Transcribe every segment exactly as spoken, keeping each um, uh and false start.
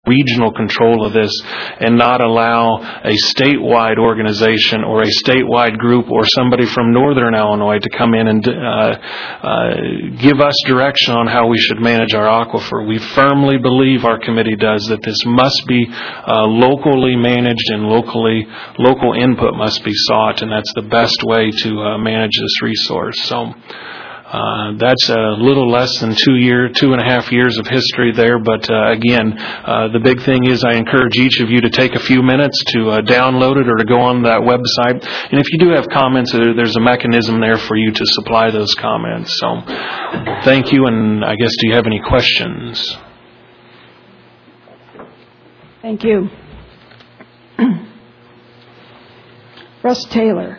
regional control of this and not allow a statewide organization or a statewide group or somebody from northern Illinois to come in and uh, uh, give us direction on how we should manage our aquifer. We firmly believe, our committee does, that this must be uh, locally managed and locally local input must be sought, and that's the best way to uh, manage this resource. So Uh, that's a little less than two year, two and a half years of history there. But uh, again, uh, the big thing is I encourage each of you to take a few minutes to uh, download it or to go on that website. And if you do have comments, there's a mechanism there for you to supply those comments. So thank you. And I guess, do you have any questions? Thank you. Russ Taylor.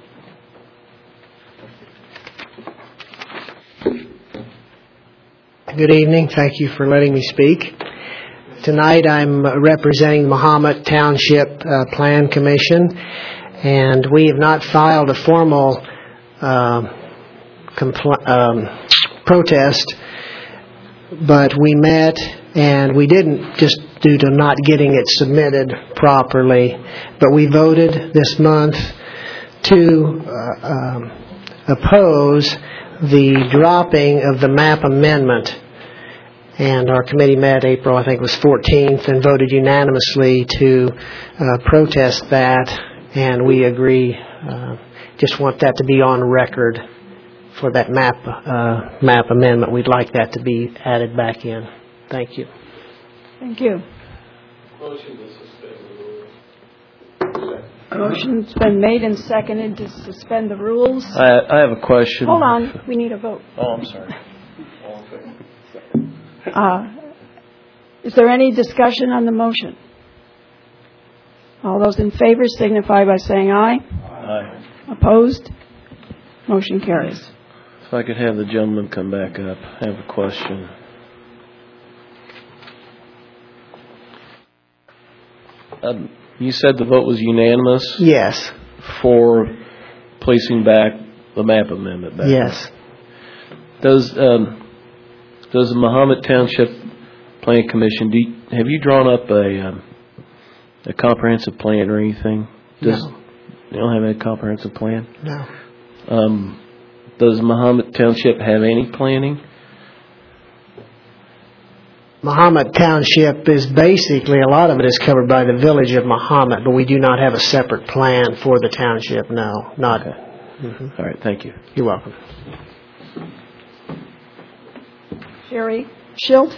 Good evening. Thank you for letting me speak. Tonight I'm representing the Mahomet Township uh, Plan Commission, and we have not filed a formal uh, compl- um, protest, but we met, and we didn't just due to not getting it submitted properly, but we voted this month to uh, um, oppose the dropping of the map amendment. And our committee met April, I think it was fourteenth, and voted unanimously to uh, protest that, and we agree. Uh, just want that to be on record for that map uh, map amendment. We'd like that to be added back in. Thank you. Thank you. Motion to suspend the rules. Motion's been made and seconded to suspend the rules. I, I have a question. Hold on. We need a vote. Oh, I'm sorry. Uh, is there any discussion on the motion? All those in favor signify by saying aye. Aye. Opposed? Motion carries. If I could have the gentleman come back up, I have a question. Um, you said the vote was unanimous? Yes. For placing back the map amendment back? Yes. Does um, does the Mahomet Township Plan Commission, do you, have you drawn up a um, a comprehensive plan or anything? Does, No. You don't have any comprehensive plan? No. Um, does Mahomet Township have any planning? Mahomet Township is basically, a lot of it is covered by the village of Mahomet, but we do not have a separate plan for the township, no. Not. Okay. Mm-hmm. All right, thank you. You're welcome. Sherry Schilt.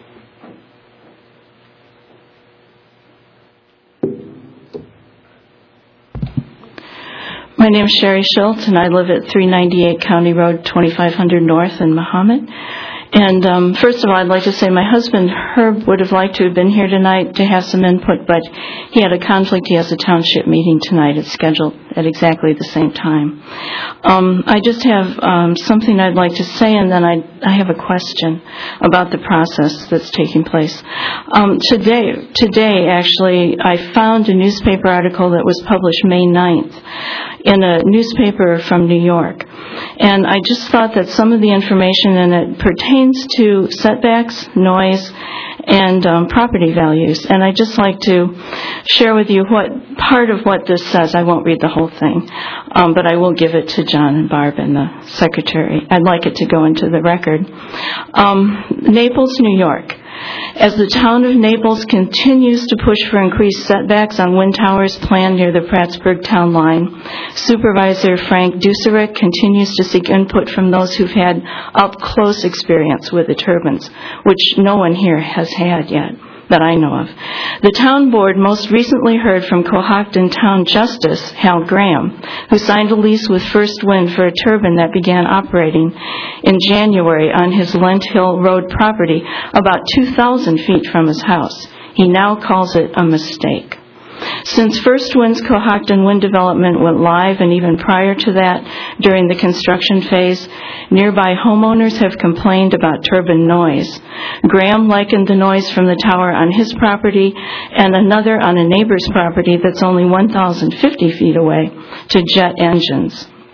My name is Sherry Schultz, and I live at three ninety-eight County Road, twenty-five hundred North in Mahomet. And um, first of all, I'd like to say my husband, Herb, would have liked to have been here tonight to have some input, but he had a conflict. He has a township meeting tonight. It's scheduled at exactly the same time. Um, I just have um, something I'd like to say, and then I, I have a question about the process that's taking place. Um, today, today, actually, I found a newspaper article that was published May ninth in a newspaper from New York. And I just thought that some of the information in it pertains to setbacks, noise, and um, property values. And I'd just like to share with you what part of what this says. I won't read the whole thing, um, but I will give it to John and Barb and the secretary. I'd like it to go into the record. Um, Naples, New York. As the town of Naples continues to push for increased setbacks on wind towers planned near the Prattsburg town line, Supervisor Frank Duceric continues to seek input from those who've had up-close experience with the turbines, which no one here has had yet, that I know of. The town board most recently heard from Cohocton Town Justice Hal Graham, who signed a lease with First Wind for a turbine that began operating in January on his Lent Hill Road property about two thousand feet from his house. He now calls it a mistake. Since First Wind's Cohocton wind development went live, and even prior to that, during the construction phase, nearby homeowners have complained about turbine noise. Graham likened the noise from the tower on his property and another on a neighbor's property that's only one thousand fifty feet away to jet engines.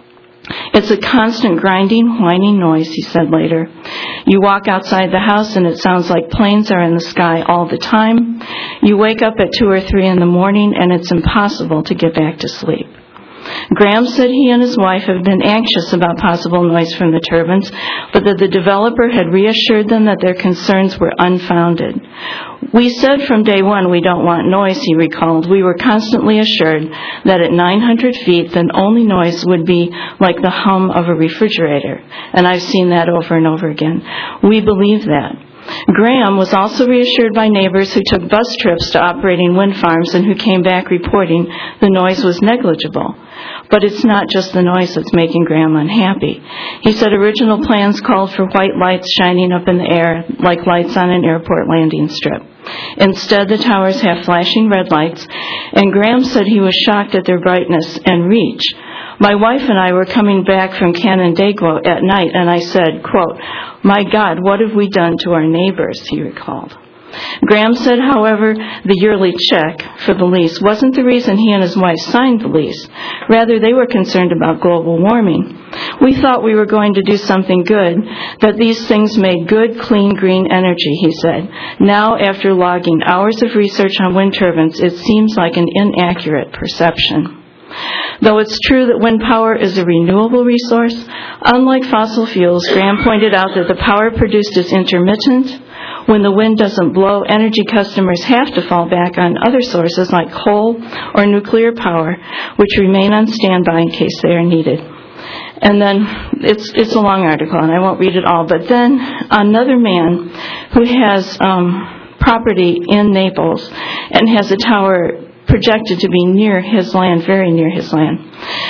It's a constant grinding, whining noise, he said later. You walk outside the house and it sounds like planes are in the sky all the time. You wake up at two or three in the morning and it's impossible to get back to sleep. Graham said he and his wife have been anxious about possible noise from the turbines, but that the developer had reassured them that their concerns were unfounded. We said from day one we don't want noise, he recalled. We were constantly assured that at nine hundred feet, the only noise would be like the hum of a refrigerator. And I've seen that over and over again. We believe that. Graham was also reassured by neighbors who took bus trips to operating wind farms and who came back reporting the noise was negligible. But it's not just the noise that's making Graham unhappy. He said original plans called for white lights shining up in the air like lights on an airport landing strip. Instead, the towers have flashing red lights, and Graham said he was shocked at their brightness and reach. My wife and I were coming back from Canandaigua at night, and I said, quote, "My God, what have we done to our neighbors?" he recalled. Graham said, however, the yearly check for the lease wasn't the reason he and his wife signed the lease. Rather, they were concerned about global warming. We thought we were going to do something good, that these things made good, clean, green energy, he said. Now, after logging hours of research on wind turbines, it seems like an inaccurate perception. Though it's true that wind power is a renewable resource, unlike fossil fuels, Graham pointed out that the power produced is intermittent. When the wind doesn't blow, energy customers have to fall back on other sources like coal or nuclear power, which remain on standby in case they are needed. And then, it's it's a long article, and I won't read it all, but then another man who has um, property in Naples and has a tower projected to be near his land, very near his land,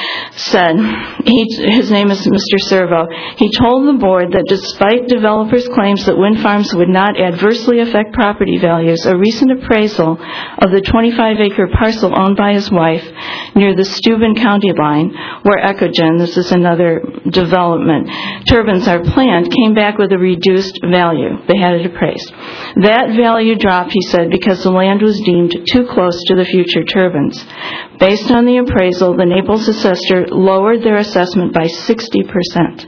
said, he, his name is Mister Servo, he told the board that despite developers' claims that wind farms would not adversely affect property values, a recent appraisal of the twenty-five acre parcel owned by his wife near the Steuben County line, where Ecogen, this is another development, turbines are planned, came back with a reduced value. They had it appraised. That value dropped, he said, because the land was deemed too close to the future turbines. Based on the appraisal, the Naples assessor lowered their assessment by sixty percent.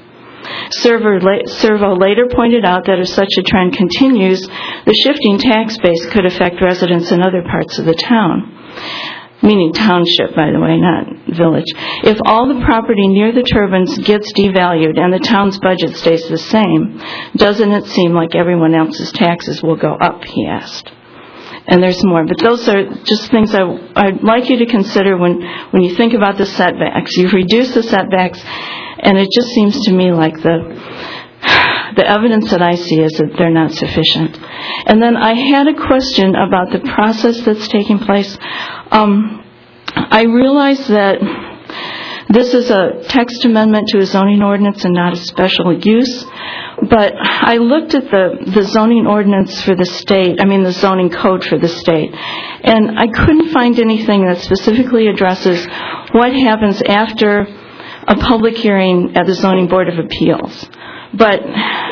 Servo later pointed out that if such a trend continues, the shifting tax base could affect residents in other parts of the town. Meaning township, by the way, not village. If all the property near the turbines gets devalued and the town's budget stays the same, doesn't it seem like everyone else's taxes will go up, he asked. And there's more, but those are just things I, I'd like you to consider when, when you think about the setbacks. You've reduced the setbacks, and it just seems to me like the, the evidence that I see is that they're not sufficient. And then I had a question about the process that's taking place. Um, I realize that this is a text amendment to a zoning ordinance and not a special use. But I looked at the, the zoning ordinance for the state, I mean the zoning code for the state, and I couldn't find anything that specifically addresses what happens after a public hearing at the Zoning Board of Appeals. But,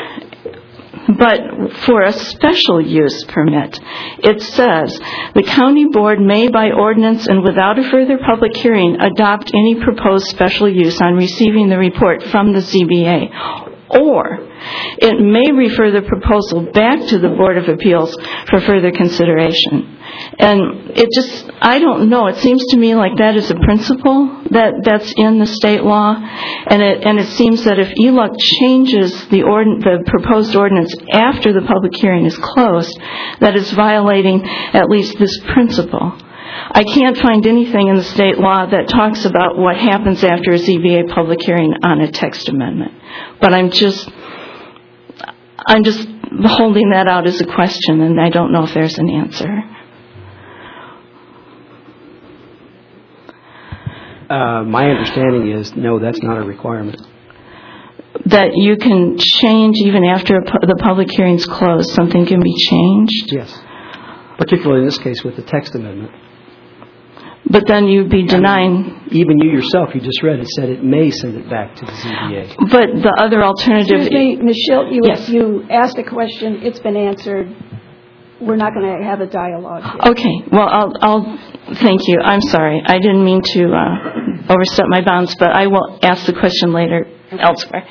but for a special use permit, it says, the county board may by ordinance and without a further public hearing adopt any proposed special use on receiving the report from the Z B A. Or it may refer the proposal back to the Board of Appeals for further consideration. And it just, I don't know, it seems to me like that is a principle that, that's in the state law, and it, and it seems that if E L U C changes the, ordin, the proposed ordinance after the public hearing is closed, that is violating at least this principle. I can't find anything in the state law that talks about what happens after a Z B A public hearing on a text amendment. But I'm just, I'm just holding that out as a question, and I don't know if there's an answer. Uh, my understanding is, no, that's not a requirement. That you can change even after a pu- the public hearing's closed, something can be changed? Yes. Particularly in this case with the text amendment. But then you'd be denying... I mean, even you yourself, you just read it, said it may send it back to the Z B A. But the other alternative... Excuse me, Miz Schilt, you, yes. you asked a question. It's been answered. We're not going to have a dialogue here. Okay. Well, I'll, I'll... Thank you. I'm sorry. I didn't mean to uh, overstep my bounds, but I will ask the question later elsewhere.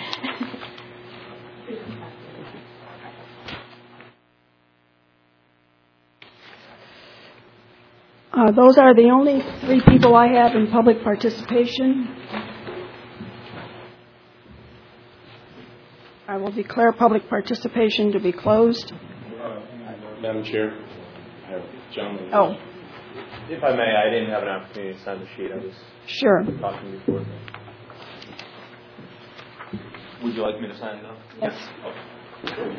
Uh, those are the only three people I have in public participation. I will declare public participation to be closed. Uh, Madam Chair, I have John. Oh. If I may, I didn't have an opportunity to sign the sheet. I was Sure. talking before. Would you like me to sign it now? Yes. Okay.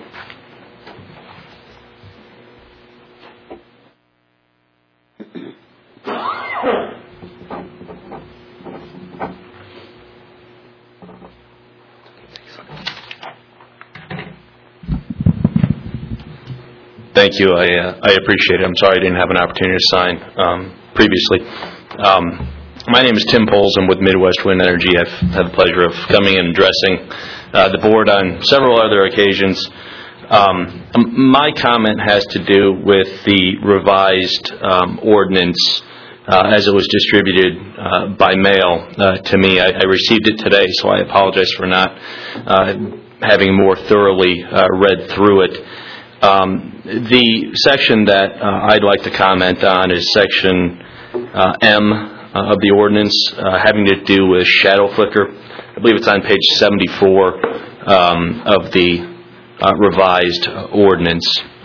Thank you. I, uh, I appreciate it. I'm sorry I didn't have an opportunity to sign um, previously. Um, my name is Tim Poles. I'm with Midwest Wind Energy. I've had the pleasure of coming and addressing uh, the board on several other occasions. Um, my comment has to do with the revised um, ordinance uh, as it was distributed uh, by mail uh, to me. I, I received it today, so I apologize for not uh, having more thoroughly uh, read through it. Um, the section that uh, I'd like to comment on is section uh, M uh, of the ordinance uh, having to do with shadow flicker. I believe it's on page seventy-four um, of the uh, revised uh, ordinance.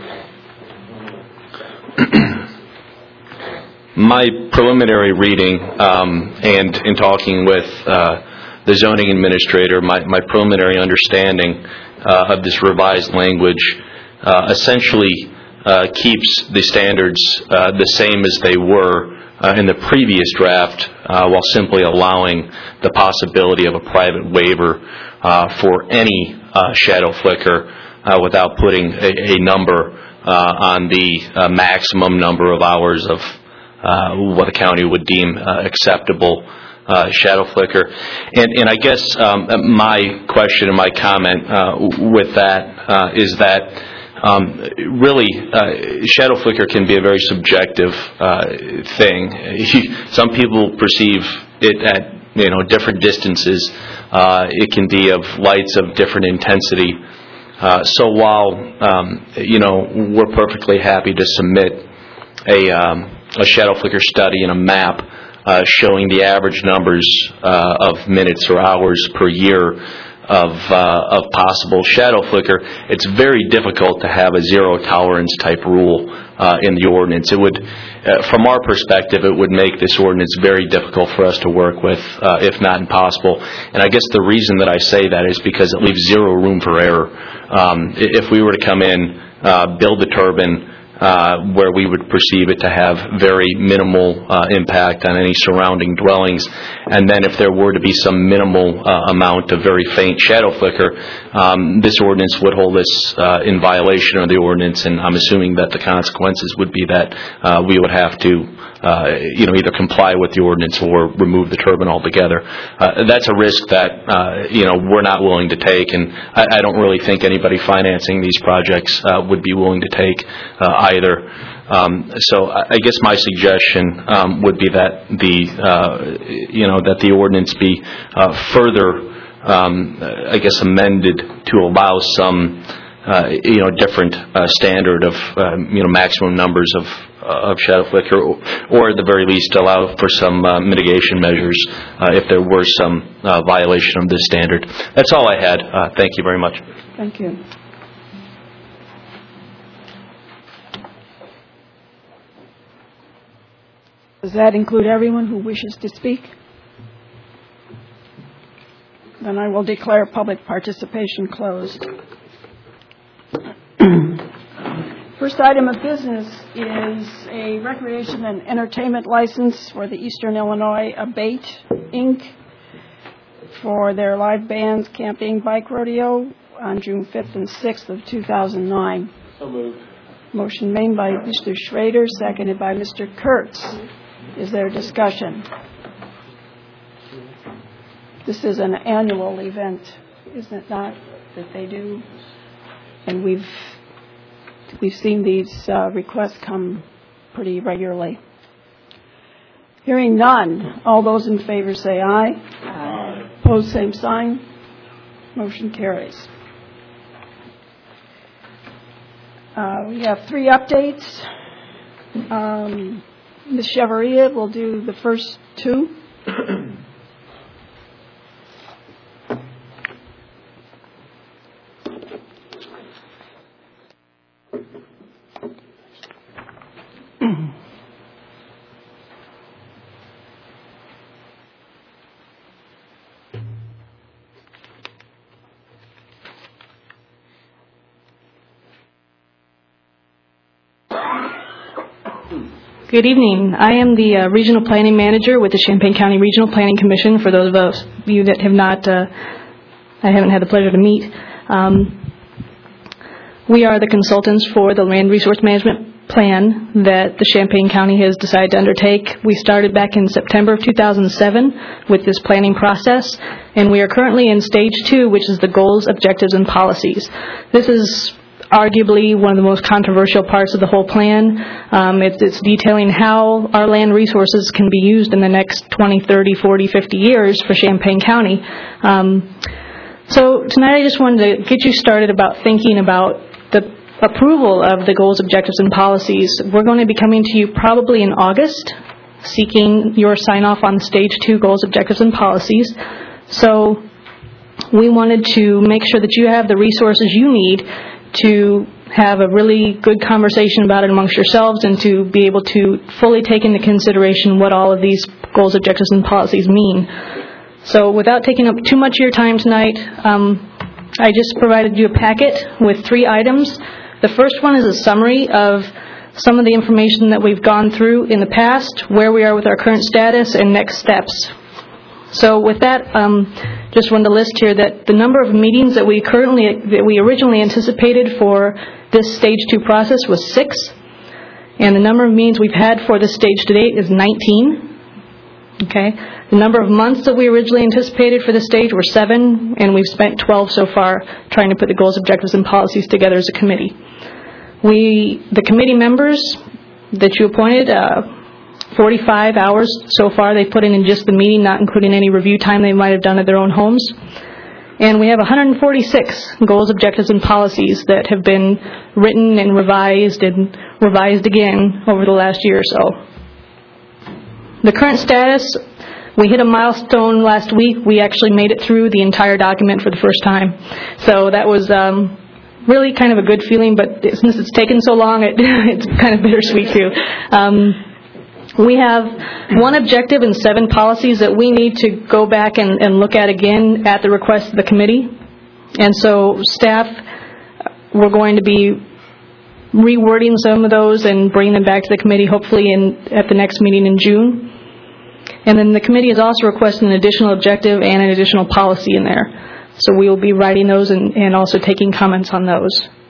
My preliminary reading um, and in talking with uh, the zoning administrator, my, my preliminary understanding uh, of this revised language Uh, essentially uh, keeps the standards uh, the same as they were uh, in the previous draft uh, while simply allowing the possibility of a private waiver uh, for any uh, shadow flicker uh, without putting a, a number uh, on the uh, maximum number of hours of uh, what the county would deem uh, acceptable uh, shadow flicker. And, and I guess um, my question and my comment uh, with that uh, is that Um, really, uh, shadow flicker can be a very subjective uh, thing. Some people perceive it at you know different distances. Uh, it can be of lights of different intensity. Uh, so while um, you know we're perfectly happy to submit a, um, a shadow flicker study and a map uh, showing the average numbers uh, of minutes or hours per year of uh, of possible shadow flicker, it's very difficult to have a zero tolerance type rule uh, in the ordinance. It would, uh, from our perspective, it would make this ordinance very difficult for us to work with, uh, if not impossible. And I guess the reason that I say that is because it leaves zero room for error. Um, if we were to come in, uh, build the turbine, Uh, where we would perceive it to have very minimal uh, impact on any surrounding dwellings. And then if there were to be some minimal uh, amount of very faint shadow flicker, um, this ordinance would hold us uh, in violation of the ordinance, and I'm assuming that the consequences would be that uh, we would have to uh, you know, either comply with the ordinance or remove the turbine altogether. Uh, that's a risk that uh, you know, we're not willing to take, and I, I don't really think anybody financing these projects uh, would be willing to take uh, either. Um, so I guess my suggestion um, would be that the uh, you know that the ordinance be uh, further um, I guess amended to allow some uh, you know different uh, standard of uh, you know maximum numbers of uh, of shadow flicker, or, or at the very least allow for some uh, mitigation measures uh, if there were some uh, violation of this standard. That's all I had. Uh, thank you very much. Thank you. Does that include everyone who wishes to speak? Then I will declare public participation closed. First item of business is a recreation and entertainment license for the Eastern Illinois Abate, Incorporated for their live bands camping bike rodeo on June fifth and sixth of two thousand nine. So moved. Motion made by Mister Schrader, seconded by Mister Kurtz. Is there discussion? This is an annual event, isn't it not, that they do? And we've we've seen these uh, requests come pretty regularly. Hearing none, all those in favor say aye. Aye. Opposed, same sign. Motion carries. Uh, we have three updates. Um, Miz Chevarria will do the first two. Good evening. I am the uh, Regional Planning Manager with the Champaign County Regional Planning Commission. For those of us, you that have not, uh, I haven't had the pleasure to meet. Um, we are the consultants for the Land Resource Management Plan that the Champaign County has decided to undertake. We started back in September of two thousand seven with this planning process, and we are currently in stage two, which is the goals, objectives, and policies. This is arguably one of the most controversial parts of the whole plan. Um, it's, it's detailing how our land resources can be used in the next twenty, thirty, forty, fifty years for Champaign County. Um, so tonight I just wanted to get you started about thinking about the approval of the goals, objectives, and policies. We're going to be coming to you probably in August, seeking your sign-off on stage two goals, objectives, and policies. So we wanted to make sure that you have the resources you need to have a really good conversation about it amongst yourselves and to be able to fully take into consideration what all of these goals, objectives, and policies mean. So without taking up too much of your time tonight, um, I just provided you a packet with three items. The first one is a summary of some of the information that we've gone through in the past, where we are with our current status, and next steps. So with that, um, just wanted to list here that the number of meetings that we currently, that we originally anticipated for this stage two process was six, and the number of meetings we've had for this stage to date is nineteen. Okay, the number of months that we originally anticipated for this stage were seven, and we've spent twelve so far trying to put the goals, objectives, and policies together as a committee. We, the committee members that you appointed, uh, forty-five hours so far they put in in just the meeting, not including any review time they might have done at their own homes. And we have one hundred forty-six goals, objectives, and policies that have been written and revised and revised again over the last year or so. The current status, we hit a milestone last week. We actually made it through the entire document for the first time. So that was um, really kind of a good feeling, but since it's taken so long, it, it's kind of bittersweet too. Um, We have one objective and seven policies that we need to go back and, and look at again at the request of the committee. And so staff, we're going to be rewording some of those and bringing them back to the committee hopefully in, at the next meeting in June. And then the committee is also requesting an additional objective and an additional policy in there. So we will be writing those and, and also taking comments on those.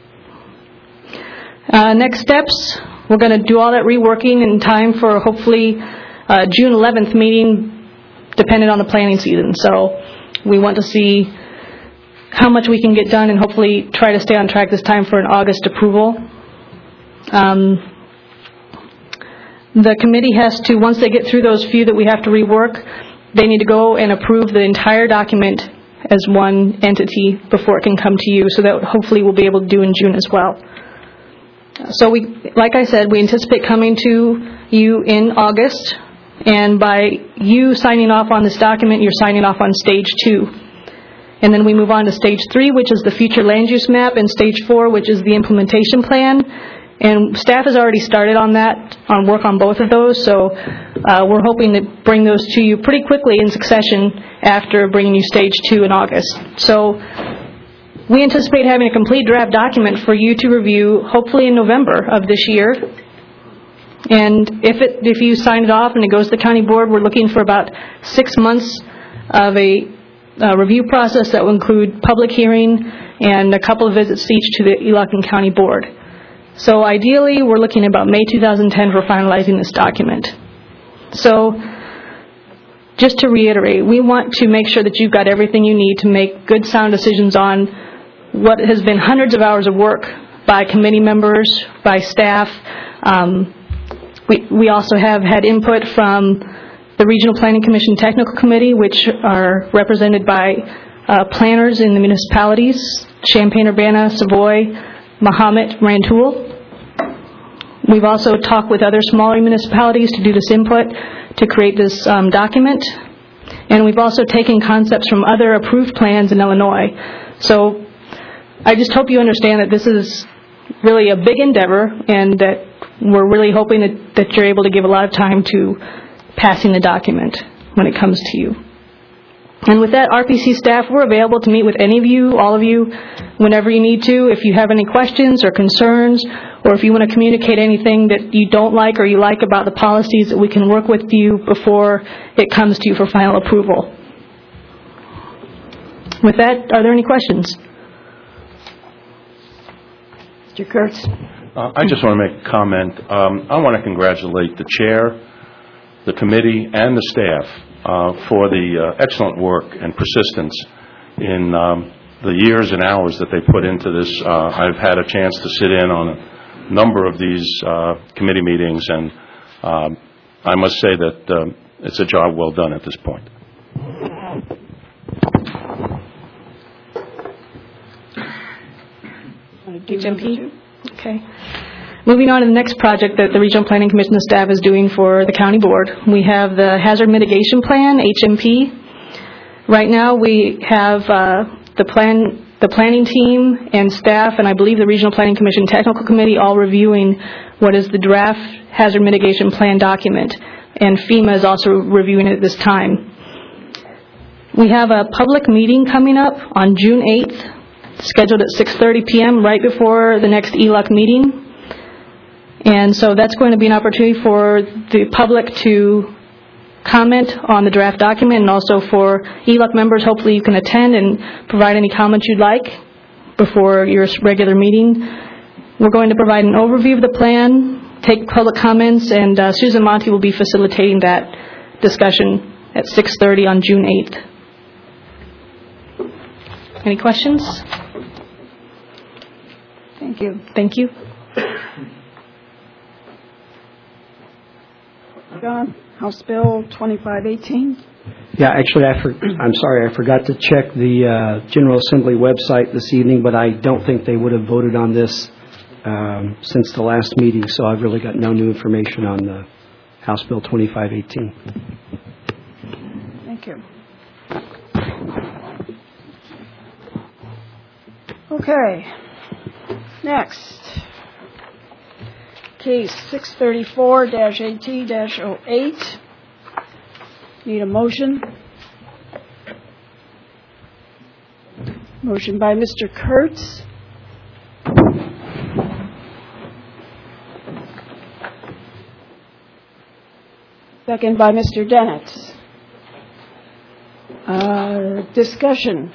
Uh, next steps. We're going to do all that reworking in time for hopefully uh, June eleventh meeting, dependent on the planning season. So we want to see how much we can get done and hopefully try to stay on track this time for an August approval. Um, the committee has to, once they get through those few that we have to rework, they need to go and approve the entire document as one entity before it can come to you. So that hopefully we'll be able to do in June as well. So we, like I said, we anticipate coming to you in August, and by you signing off on this document, you're signing off on stage two. And then we move on to stage three, which is the future land use map, and stage four, which is the implementation plan. And staff has already started on that, on work on both of those, so uh, we're hoping to bring those to you pretty quickly in succession after bringing you stage two in August. So we anticipate having a complete draft document for you to review hopefully in November of this year. And if it, if you sign it off and it goes to the county board, we're looking for about six months of a uh, review process that will include public hearing and a couple of visits each to the Elockton County Board. So ideally, we're looking at about May two thousand ten for finalizing this document. So just to reiterate, we want to make sure that you've got everything you need to make good, sound decisions on what has been hundreds of hours of work by committee members, by staff. Um, we, we also have had input from the Regional Planning Commission Technical Committee, which are represented by uh, planners in the municipalities, Champaign-Urbana, Savoy, Mahomet, Rantoul. We've also talked with other smaller municipalities to do this input to create this um, document. And we've also taken concepts from other approved plans in Illinois. So I just hope you understand that this is really a big endeavor and that we're really hoping that, that you're able to give a lot of time to passing the document when it comes to you. And with that, R P C staff, we're available to meet with any of you, all of you, whenever you need to. If you have any questions or concerns, or if you want to communicate anything that you don't like or you like about the policies, that we can work with you before it comes to you for final approval. With that, are there any questions? Mister Kurtz. Uh, I just want to make a comment. Um, I want to congratulate the chair, the committee, and the staff uh, for the uh, excellent work and persistence in um, the years and hours that they put into this. Uh, I've had a chance to sit in on a number of these uh, committee meetings, and um, I must say that um, it's a job well done at this point. H M P? Okay. Moving on to the next project that the Regional Planning Commission staff is doing for the county board. We have the Hazard Mitigation Plan, H M P. Right now we have uh, the plan, the planning team and staff, and I believe the Regional Planning Commission Technical Committee all reviewing what is the draft Hazard Mitigation Plan document, and FEMA is also reviewing it at this time. We have a public meeting coming up on June eighth, scheduled at six thirty p m right before the next E L U C meeting. And so that's going to be an opportunity for the public to comment on the draft document, and also for E L U C members, hopefully you can attend and provide any comments you'd like before your regular meeting. We're going to provide an overview of the plan, take public comments, and uh, Susan Monty will be facilitating that discussion at six thirty on June eighth. Any questions? Thank you. Thank you. John, House Bill twenty-five eighteen. Yeah, actually, I for, I'm sorry, I forgot to check the uh, General Assembly website this evening, but I don't think they would have voted on this um, since the last meeting, so I've really got no new information on the House Bill twenty-five eighteen. Thank you. Okay. Next. Case six thirty-four A T oh eight. Need a motion. Motion by Mister Kurtz. Second by Mister Dennett. Uh, discussion.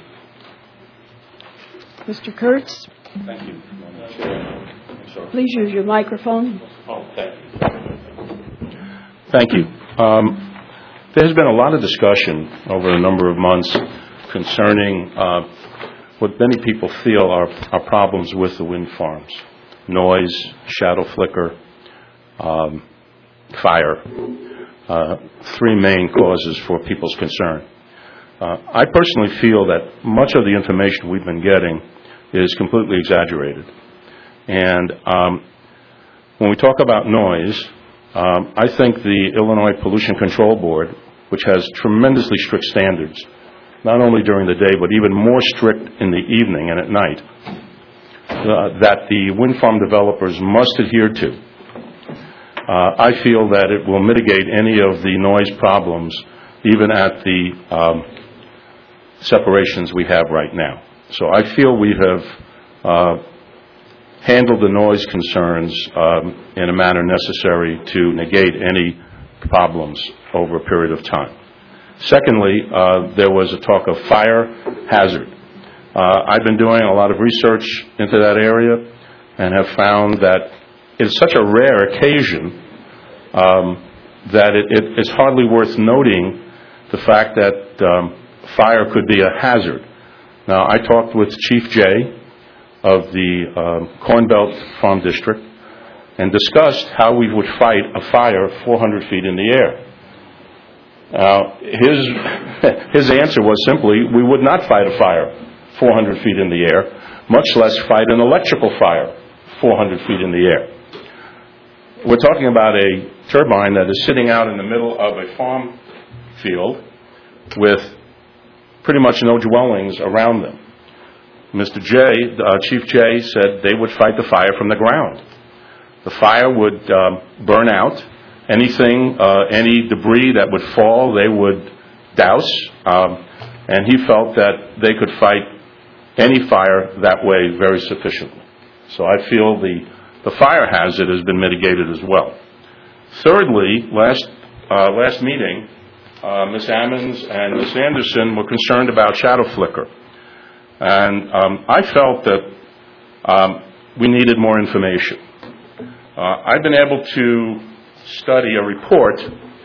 Mister Kurtz. Thank you. Please use your microphone. Oh, thank you. Thank you. Um, there has been a lot of discussion over a number of months concerning uh, what many people feel are, are problems with the wind farms: noise, shadow flicker, um, fire. Uh, three main causes for people's concern. Uh, I personally feel that much of the information we've been getting is completely exaggerated. And um, when we talk about noise, um, I think the Illinois Pollution Control Board, which has tremendously strict standards, not only during the day, but even more strict in the evening and at night, uh, that the wind farm developers must adhere to. Uh, I feel that it will mitigate any of the noise problems, even at the um, separations we have right now. So I feel we have uh, handled the noise concerns um, in a manner necessary to negate any problems over a period of time. Secondly, uh, there was a talk of fire hazard. Uh, I've been doing a lot of research into that area and have found that it's such a rare occasion um, that it, it, it's hardly worth noting the fact that um, fire could be a hazard. Now, I talked with Chief Jay of the um, Corn Belt Farm District and discussed how we would fight a fire four hundred feet in the air. Now, his, his answer was simply, we would not fight a fire four hundred feet in the air, much less fight an electrical fire four hundred feet in the air. We're talking about a turbine that is sitting out in the middle of a farm field with pretty much no dwellings around them. Mister J, uh, Chief J, said they would fight the fire from the ground. The fire would um, burn out. Anything, uh, any debris that would fall, they would douse. Um, and he felt that they could fight any fire that way very sufficiently. So I feel the, the fire hazard has been mitigated as well. Thirdly, last, uh, last meeting, uh, Miz Ammons and Miz Anderson were concerned about shadow flicker. And um, I felt that um, we needed more information. Uh, I've been able to study a report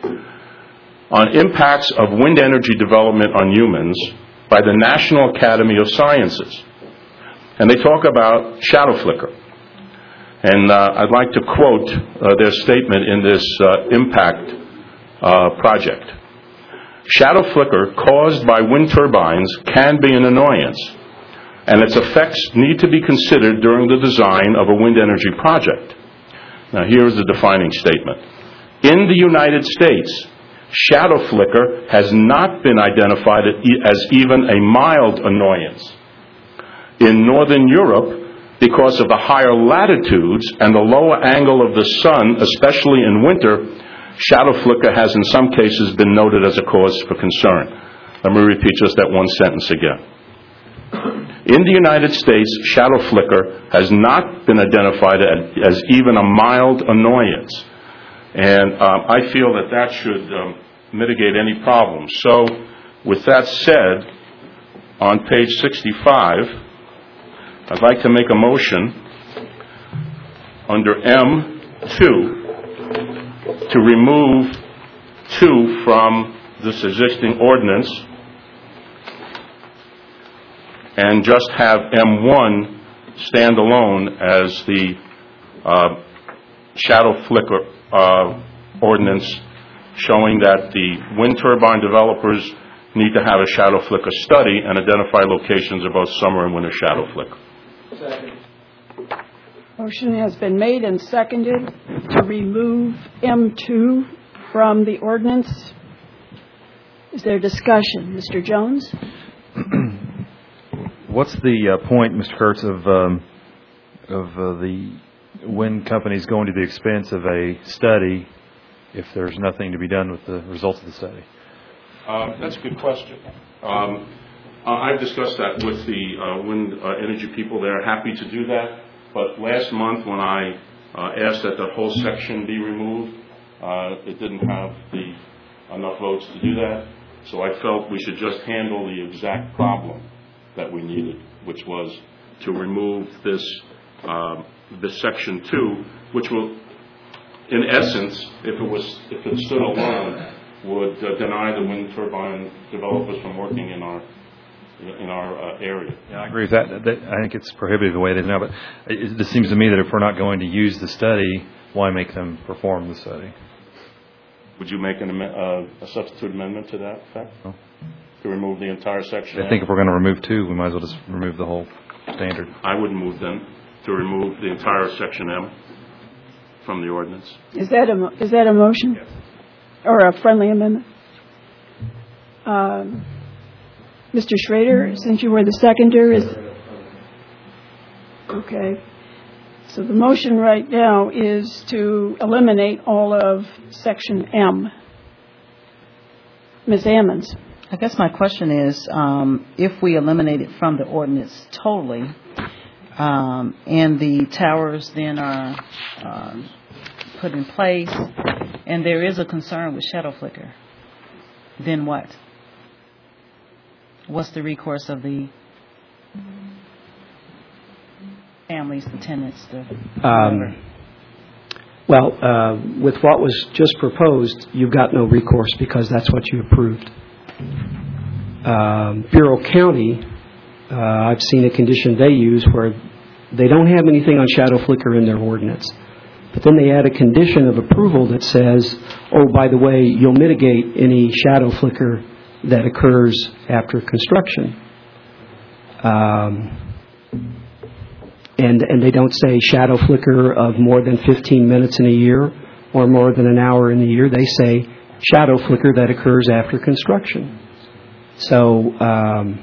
on impacts of wind energy development on humans by the National Academy of Sciences. And they talk about shadow flicker. And uh, I'd like to quote uh, their statement in this uh, impact uh, project. Shadow flicker caused by wind turbines can be an annoyance, and its effects need to be considered during the design of a wind energy project. Now, here is the defining statement. In the United States, shadow flicker has not been identified as even a mild annoyance. In Northern Europe, because of the higher latitudes and the lower angle of the sun, especially in winter, shadow flicker has in some cases been noted as a cause for concern. Let me repeat just that one sentence again. In the United States, shadow flicker has not been identified as even a mild annoyance. And um, I feel that that should um, mitigate any problems. So, with that said, on page sixty-five, I'd like to make a motion under M two to remove two from this existing ordinance and just have M one stand alone as the uh, shadow flicker uh, ordinance, showing that the wind turbine developers need to have a shadow flicker study and identify locations of both summer and winter shadow flicker. Second. Motion has been made and seconded to remove M two from the ordinance. Is there discussion? Mister Jones? What's the uh, point, Mister Kurtz, of um, of uh, the wind companies going to the expense of a study if there's nothing to be done with the results of the study? Uh, that's a good question. Um, uh, I've discussed that with the uh, wind uh, energy people. They're happy to do that. But last month when I uh, asked that the whole section be removed, uh, it didn't have the enough votes to do that. So I felt we should just handle the exact problem that we needed, which was to remove this, uh, this section two, which will, in essence, if it was, if it stood alone, would uh, deny the wind turbine developers from working in our in our uh, area. Yeah, I agree with that. that. I think it's prohibitive the way it is now, but it, it seems to me that if we're not going to use the study, why make them perform the study? Would you make an, uh, a substitute amendment to that effect? No. To remove the entire section? I think if we're going to remove two, we might as well just remove the whole standard. I would move then to remove the entire section M from the ordinance. Is that a, is that a motion? Yes. Or a friendly amendment? Um, Mister Schrader, since you were the seconder, is... Okay. So the motion right now is to eliminate all of section M. Miz Ammons. I guess my question is, um, if we eliminate it from the ordinance totally, um, and the towers then are um, put in place, and there is a concern with shadow flicker, then what? What's the recourse of the families, the tenants, the um, well, uh, with what was just proposed, you've got no recourse because that's what you approved. Um, Bureau County, uh, I've seen a condition they use where they don't have anything on shadow flicker in their ordinance. But then they add a condition of approval that says oh, by the way, you'll mitigate any shadow flicker that occurs after construction. Um, and, and they don't say shadow flicker of more than fifteen minutes in a year or more than an hour in a year. They say shadow flicker that occurs after construction. So um,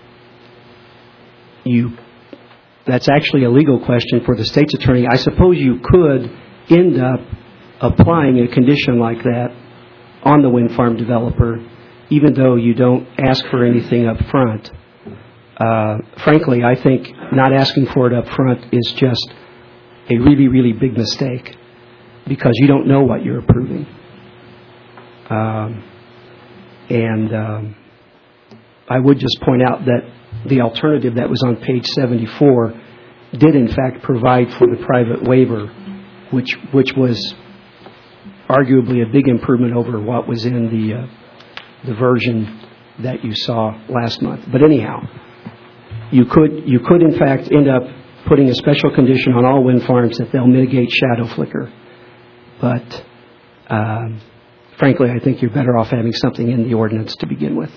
you, that's actually a legal question for the state's attorney. I suppose you could end up applying a condition like that on the wind farm developer, even though you don't ask for anything up front. Uh, frankly, I think not asking for it up front is just a really, really big mistake because you don't know what you're approving. Um, and um, I would just point out that the alternative that was on page seventy-four did in fact provide for the private waiver, which which was arguably a big improvement over what was in the uh, the version that you saw last month. But anyhow, you could you could in fact end up putting a special condition on all wind farms that they'll mitigate shadow flicker. But um, frankly, I think you're better off having something in the ordinance to begin with.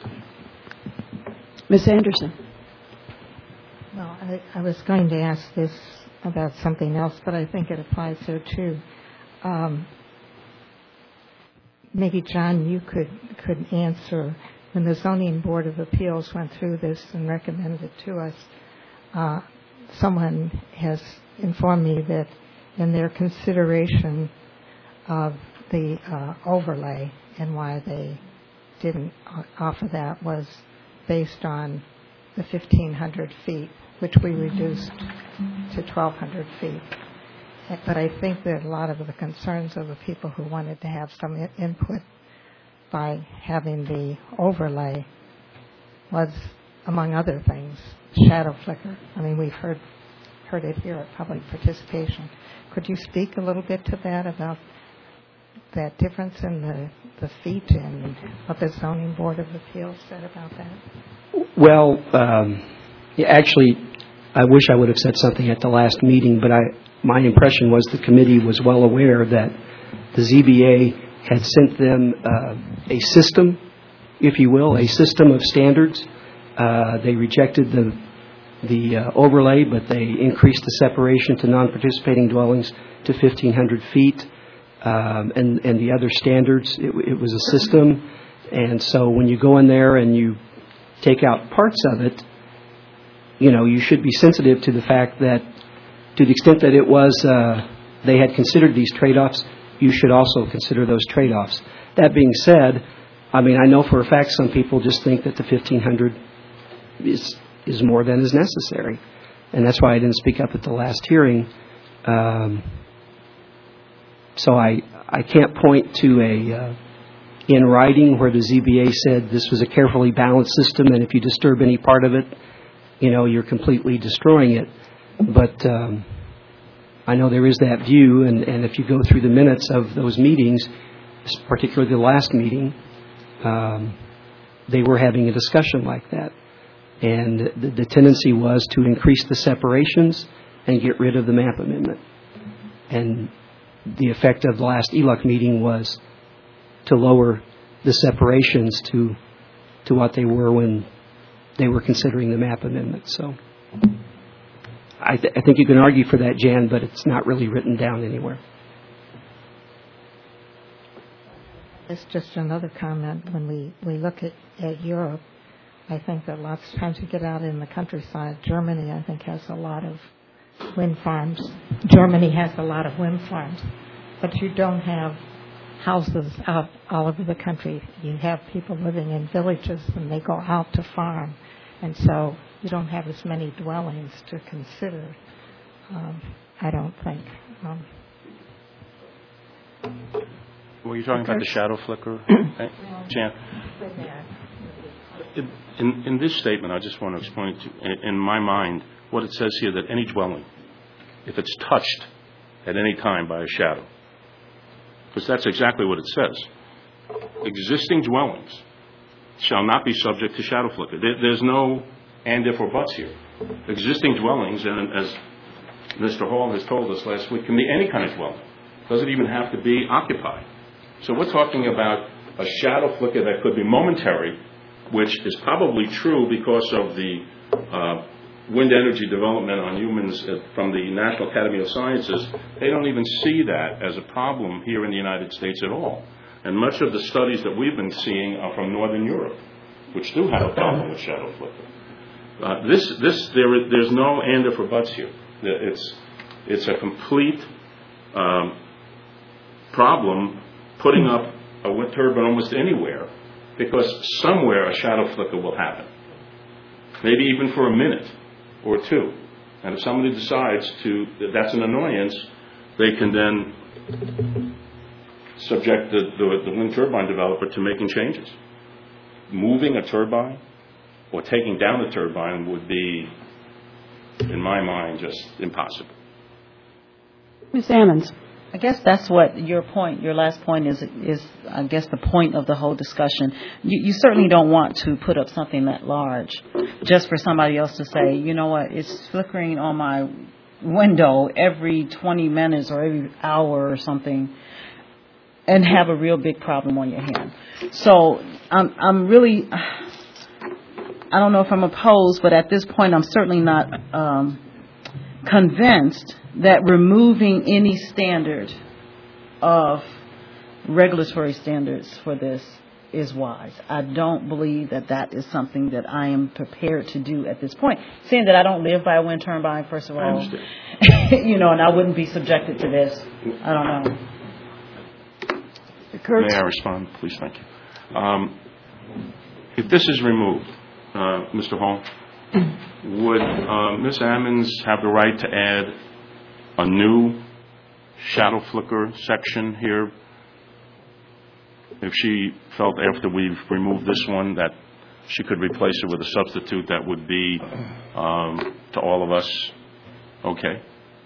Miz Anderson. Well, I, I was going to ask this about something else, but I think it applies here too. Um, maybe, John, you could, could answer. When the Zoning Board of Appeals went through this and recommended it to us, uh, someone has informed me that in their consideration of the uh, overlay and why they didn't offer that was based on the fifteen hundred feet, which we reduced to twelve hundred feet. But I think that a lot of the concerns of the people who wanted to have some I- input by having the overlay was, among other things, shadow flicker. I mean, we've heard heard it here at public participation. Could you speak a little bit to that, about that difference in the, the feet and what the Zoning Board of Appeals said about that? Well, um, yeah, actually, I wish I would have said something at the last meeting, but I, my impression was the committee was well aware that the Z B A had sent them uh, a system, if you will, a system of standards. Uh, they rejected the the uh, overlay, but they increased the separation to non-participating dwellings to fifteen hundred feet, um, and, and the other standards. It, it was a system, and so when you go in there and you take out parts of it, you know, you should be sensitive to the fact that to the extent that it was, uh, they had considered these trade-offs, you should also consider those trade-offs. That being said, I mean, I know for a fact some people just think that the fifteen hundred is is more than is necessary. And that's why I didn't speak up at the last hearing. Um, so I I can't point to a uh, in writing where the Z B A said this was a carefully balanced system, and if you disturb any part of it, you know, you're completely destroying it. But um, I know there is that view, and, and if you go through the minutes of those meetings, particularly the last meeting, um, they were having a discussion like that. And the, the tendency was to increase the separations and get rid of the map amendment. And the effect of the last E L U C meeting was to lower the separations to to what they were when they were considering the map amendment. So I, th- I think you can argue for that, Jan, but it's not really written down anywhere. It's just another comment. When we, we look at, at Europe, I think that lots of times you get out in the countryside. Germany, I think, has a lot of wind farms. Germany has a lot of wind farms, but you don't have houses out all over the country. You have people living in villages, and they go out to farm, and so you don't have as many dwellings to consider. Um, I don't think. Um, Were you talking about the shadow flicker, Jan? In, in this statement, I just want to explain to you, in, in my mind, what it says here, that any dwelling, if it's touched at any time by a shadow, because that's exactly what it says. Existing dwellings shall not be subject to shadow flicker. There, there's no and, if, or buts here. Existing dwellings, and as Mister Hall has told us last week, can be any kind of dwelling. Doesn't even have to be occupied. So we're talking about a shadow flicker that could be momentary, which is probably true because of the uh, wind energy development on humans uh, from the National Academy of Sciences. They don't even see that as a problem here in the United States at all. And much of the studies that we've been seeing are from Northern Europe, which do have a problem with shadow flicker. Uh, this, this, there, is, there's no and if or buts here. It's, it's a complete um, problem putting up a wind turbine almost anywhere, because somewhere a shadow flicker will happen, maybe even for a minute or two. And if somebody decides to, that that's an annoyance, they can then subject the, the, the wind turbine developer to making changes. Moving a turbine or taking down the turbine would be, in my mind, just impossible. Miz Ammons. I guess that's what your point, your last point is, is I guess the point of the whole discussion. You, you certainly don't want to put up something that large just for somebody else to say, you know what, it's flickering on my window every twenty minutes or every hour or something, and have a real big problem on your hand. So I'm, I'm really, I don't know if I'm opposed, but at this point I'm certainly not um, convinced that removing any standard of regulatory standards for this is wise. I don't believe that that is something that I am prepared to do at this point. Seeing that I don't live by a wind turbine, first of all, you know, and I wouldn't be subjected to this. I don't know. May I respond, please? Thank you. Um, if this is removed, uh, Mister Hall, would uh, Miz Ammons have the right to add a new shadow flicker section here if she felt after we've removed this one that she could replace it with a substitute that would be, um, to all of us, okay?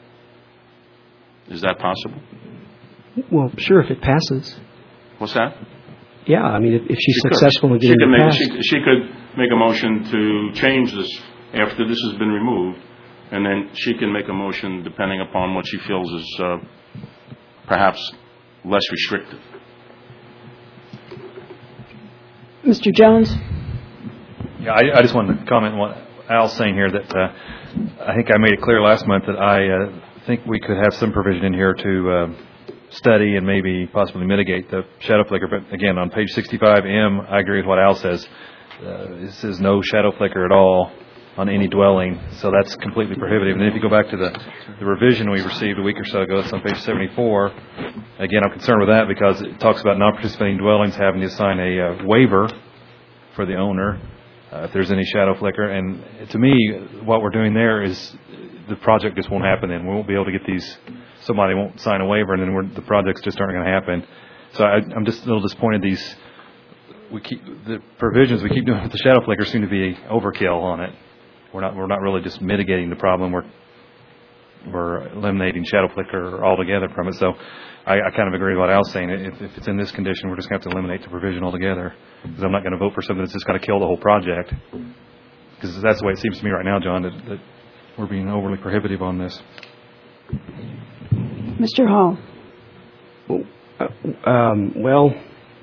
Is that possible? Well, sure, if it passes. What's that? Yeah, I mean, if, if she's she successful in she getting could it make, passed. she, she could make a motion to change this after this has been removed, and then she can make a motion depending upon what she feels is uh, perhaps less restrictive. Mister Jones? Yeah, I, I just wanted to comment on what Al's saying here, that uh, I think I made it clear last month that I uh, think we could have some provision in here to uh, study and maybe possibly mitigate the shadow flicker. But again, on page sixty-five M, I agree with what Al says. Uh, it says no shadow flicker at all on any dwelling, so that's completely prohibitive. And then if you go back to the, the revision we received a week or so ago, it's on page seventy-four. Again, I'm concerned with that because it talks about non-participating dwellings having to sign a uh, waiver for the owner uh, if there's any shadow flicker. And to me, what we're doing there is the project just won't happen then. We won't be able to get these, somebody won't sign a waiver, and then we're, the projects just aren't going to happen. So I, I'm just a little disappointed these, we keep, the provisions we keep doing with the shadow flicker seem to be overkill on it. We're not, we're not really just mitigating the problem. We're, we're eliminating shadow flicker altogether from it. So I, I kind of agree with what Al's saying. If, if it's in this condition, we're just going to have to eliminate the provision altogether, because I'm not going to vote for something that's just going to kill the whole project. Because that's the way it seems to me right now, John, that, that we're being overly prohibitive on this. Mister Hall? Uh, um, well,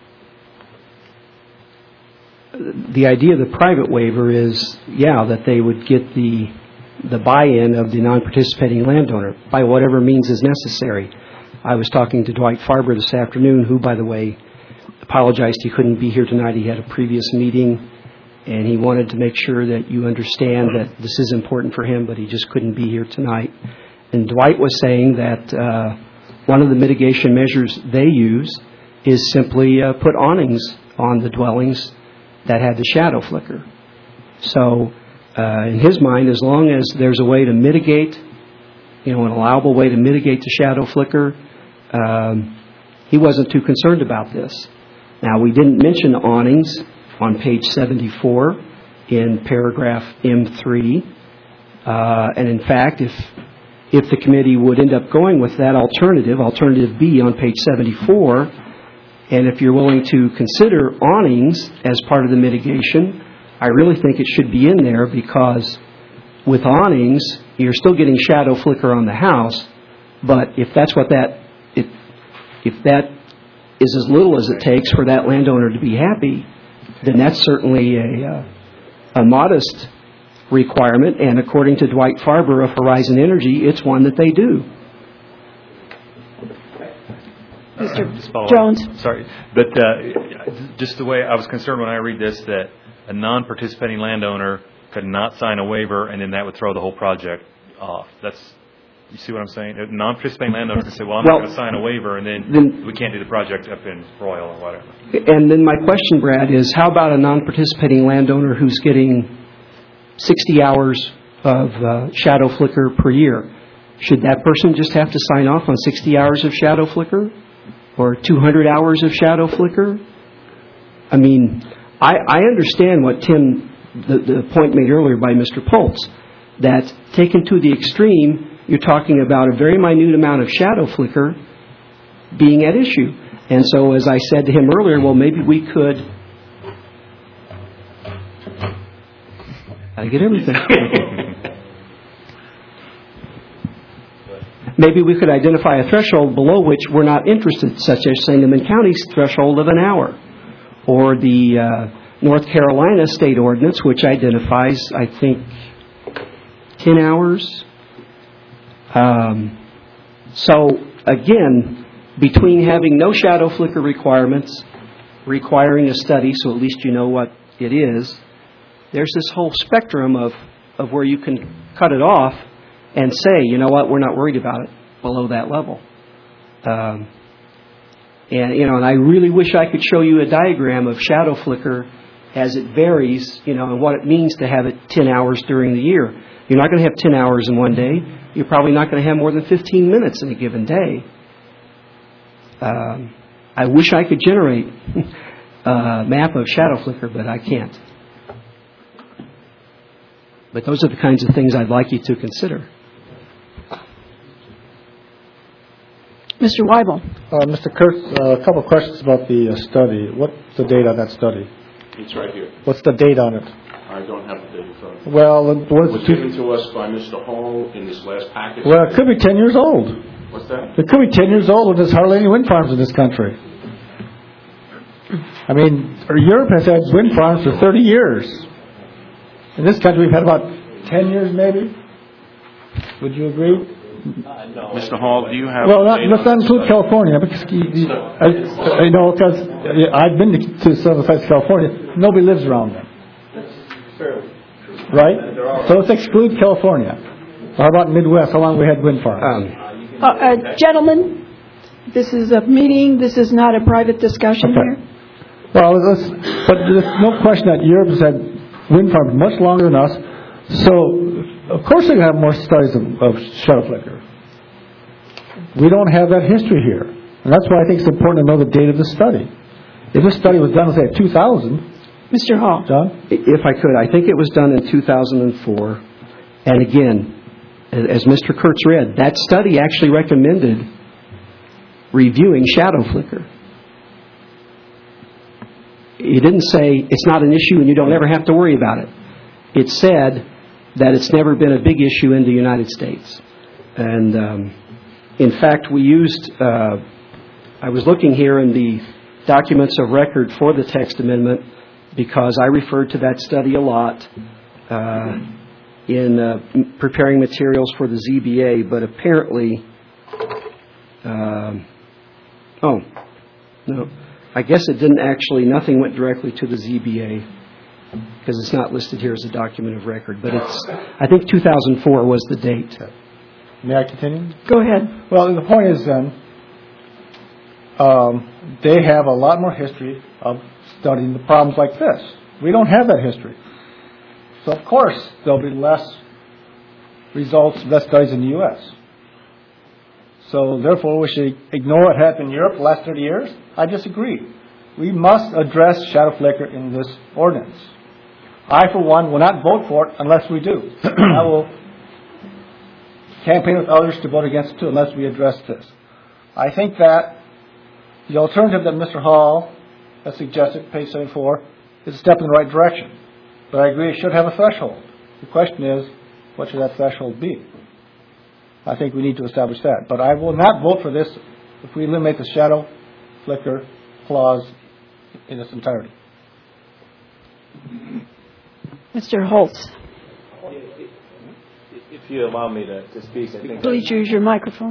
the idea of the private waiver is, yeah, that they would get the the buy-in of the non-participating landowner by whatever means is necessary. I was talking to Dwight Farber this afternoon, who, by the way, apologized he couldn't be here tonight. He had a previous meeting, and he wanted to make sure that you understand that this is important for him, but he just couldn't be here tonight. And Dwight was saying that uh, one of the mitigation measures they use is simply uh, put awnings on the dwellings that had the shadow flicker. So uh, in his mind, as long as there's a way to mitigate, you know, an allowable way to mitigate the shadow flicker, um, he wasn't too concerned about this. Now, we didn't mention awnings on page seventy-four in paragraph M three. Uh, and in fact, if if the committee would end up going with that alternative, alternative B on page seventy-four, and if you're willing to consider awnings as part of the mitigation, I really think it should be in there, because with awnings, you're still getting shadow flicker on the house, but if that's what that, if, if that is as little as it takes for that landowner to be happy, then that's certainly a, uh, a modest requirement, and according to Dwight Farber of Horizon Energy, it's one that they do. Mister Jones. Sorry, but uh, just the way I was concerned when I read this, that a non-participating landowner could not sign a waiver, and then that would throw the whole project off. That's, you see what I'm saying? A non-participating landowner can say, well, I'm well, not going to sign a waiver, and then, then we can't do the project up in Royal or whatever. And then my question, Brad, is how about a non-participating landowner who's getting sixty hours of uh, shadow flicker per year? Should that person just have to sign off on sixty hours of shadow flicker? Or two hundred hours of shadow flicker? I mean, I, I understand what Tim, the, the point made earlier by Mister Poltz, that taken to the extreme, you're talking about a very minute amount of shadow flicker being at issue. And so, as I said to him earlier, well, maybe we could... I get everything. Maybe we could identify a threshold below which we're not interested, such as Sangamon County's threshold of an hour, or the uh, North Carolina state ordinance, which identifies, I think, ten hours. Um, so, again, between having no shadow flicker requirements, requiring a study, so at least you know what it is, there's this whole spectrum of, of where you can cut it off and say, you know what, we're not worried about it below that level. Um, and, you know, and I really wish I could show you a diagram of shadow flicker as it varies, you know, and what it means to have it ten hours during the year. You're not going to have ten hours in one day. You're probably not going to have more than fifteen minutes in a given day. Um, I wish I could generate a map of shadow flicker, but I can't. But those are the kinds of things I'd like you to consider. Mister Weibel. Uh, Mister Kurtz, uh, a couple of questions about the uh, study. What's the date on that study? It's right here. What's the date on it? I don't have the date in front of me. Well, it It was given to us by Mister Hall in this last package. Well, it could be ten years old. What's that? It could be ten years old, and there's hardly any wind farms in this country. I mean, Europe has had wind farms for thirty years. In this country, we've had about ten years, maybe. Would you agree? Uh, no. Mister Hall, do you have... Well, not, let's not include California, because you, I, I know, because I've been to, to some sites of California. Nobody lives around them. Right? So let's exclude California. How about Midwest? How long we had wind farms? Um, uh, uh, gentlemen, this is a meeting. This is not a private discussion okay. here. Well, let's, but there's no question that Europe has had wind farms much longer than us. So, of course, they're going to have more studies of, of shadow flicker. We don't have that history here. And that's why I think it's important to know the date of the study. If this study was done, say, in two thousand... Mister Hall. John? If I could, I think it was done in two thousand four. And again, as Mister Kurtz read, that study actually recommended reviewing shadow flicker. It didn't say it's not an issue and you don't ever have to worry about it. It said that it's never been a big issue in the United States. And um, in fact, we used, uh, I was looking here in the documents of record for the text amendment because I referred to that study a lot uh, in uh, preparing materials for the Z B A, but apparently, um, oh, no, I guess it didn't actually, nothing went directly to the Z B A because it's not listed here as a document of record, but it's, I think two thousand four was the date. May I continue? Go ahead. Well, the point is then, um, they have a lot more history of studying the problems like this. We don't have that history. So, of course, there'll be less results, less studies in the U S. So, therefore, we should ignore what happened in Europe the last thirty years? I disagree. We must address shadow flicker in this ordinance. I, for one, will not vote for it unless we do. I will campaign with others to vote against it, too, unless we address this. I think that the alternative that Mister Hall has suggested, page seventy-four, is a step in the right direction. But I agree it should have a threshold. The question is, what should that threshold be? I think we need to establish that. But I will not vote for this if we eliminate the shadow flicker clause in its entirety. Mister Holtz, If you allow me to to speak, I think... please use your microphone.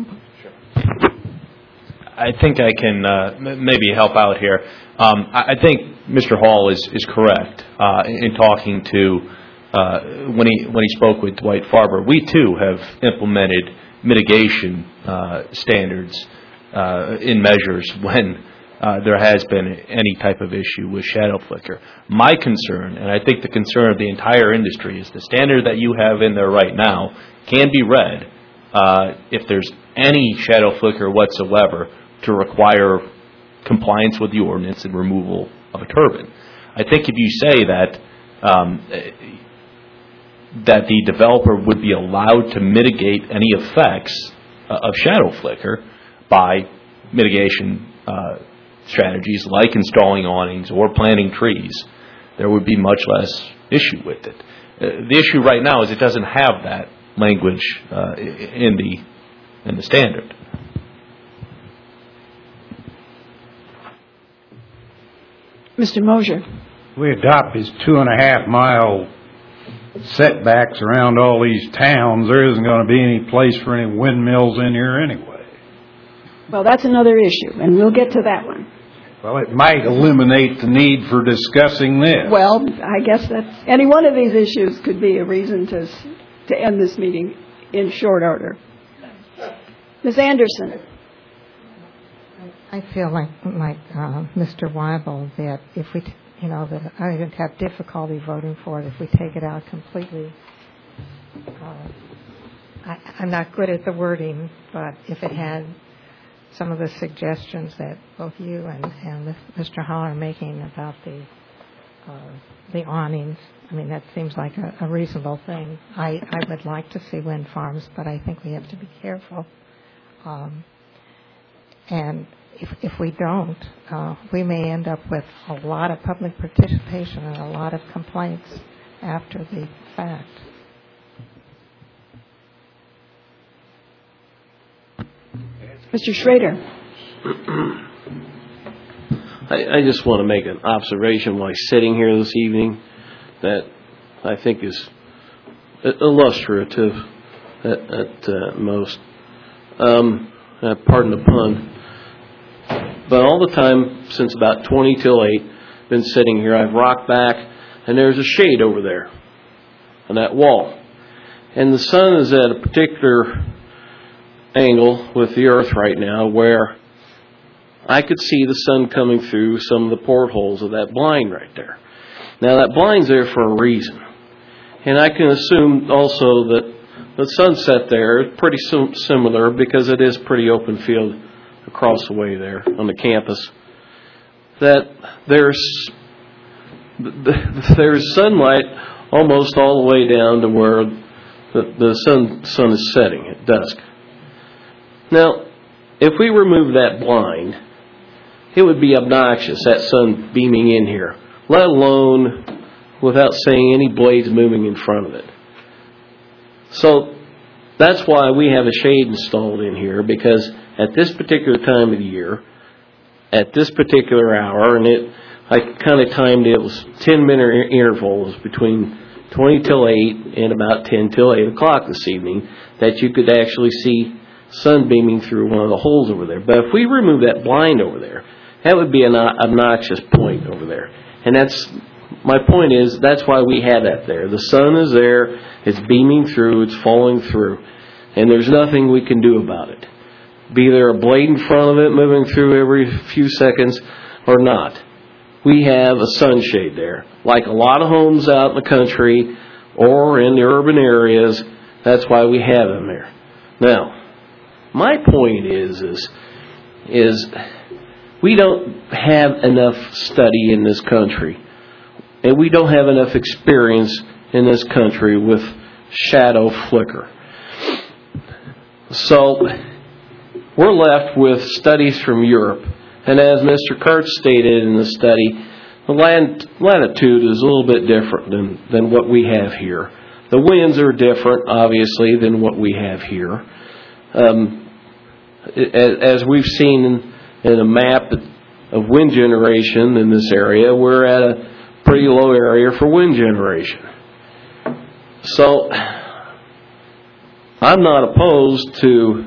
I think I can uh, m- maybe help out here. Um, I, I think Mister Hall is, is correct uh, in, in talking to, uh, when he when he spoke with Dwight Farber. We too have implemented mitigation uh, standards uh, in measures when uh, there has been any type of issue with shadow flicker. My concern, and I think the concern of the entire industry, is the standard that you have in there right now can be read uh, if there's any shadow flicker whatsoever to require compliance with the ordinance and removal of a turbine. I think if you say that um, that the developer would be allowed to mitigate any effects uh, of shadow flicker by mitigation uh, strategies like installing awnings or planting trees, there would be much less issue with it. Uh, the issue right now is it doesn't have that language uh, in the in the standard. Mister Mosier. We adopt these two and a half mile setbacks around all these towns. There isn't going to be any place for any windmills in here anyway. Well, that's another issue, and we'll get to that one. Well, it might eliminate the need for discussing this. Well, I guess that's, any one of these issues could be a reason to to end this meeting in short order. Miz Anderson. I feel like, like uh, Mister Weibel, that if we, t- you know, that I would have difficulty voting for it if we take it out completely. Uh, I, I'm not good at the wording, but if it had some of the suggestions that both you and, and Mister Hall are making about the uh, the awnings, I mean, that seems like a, a reasonable thing. I, I would like to see wind farms, but I think we have to be careful. Um, and if, if we don't, uh, we may end up with a lot of public participation and a lot of complaints after the fact. Mister Schrader. I, I just want to make an observation while sitting here this evening that I think is illustrative at, at uh, most. Um, uh, pardon the pun. But all the time since about twenty till eight, been sitting here, I've rocked back, and there's a shade over there on that wall. And the sun is at a particular angle with the earth right now where I could see the sun coming through some of the portholes of that blind right there. Now that blind's there for a reason. And I can assume also that the sunset there is pretty sim- similar because it is pretty open field across the way there on the campus. That there's there's sunlight almost all the way down to where the, the sun sun is setting at dusk. Now, if we remove that blind, it would be obnoxious, that sun beaming in here, let alone without seeing any blades moving in front of it. So that's why we have a shade installed in here, because at this particular time of the year, at this particular hour, and it, I kind of timed it, it was ten minute intervals between twenty till eight and about ten till eight o'clock this evening, that you could actually see sun beaming through one of the holes over there. But if we remove that blind over there, that would be an obnoxious point over there. And that's, my point is, that's why we have that there. The sun is there, it's beaming through, it's falling through, and there's nothing we can do about it. Be there a blade in front of it moving through every few seconds or not. We have a sunshade there. Like a lot of homes out in the country or in the urban areas, that's why we have them there. Now, my point is, is, is we don't have enough study in this country, and we don't have enough experience in this country with shadow flicker. So we're left with studies from Europe, and as Mister Kurtz stated in the study, the land, latitude is a little bit different than, than what we have here. The winds are different, obviously, than what we have here. Um, as we've seen in, in a map of wind generation in this area. We're at a pretty low area for wind generation. So I'm not opposed to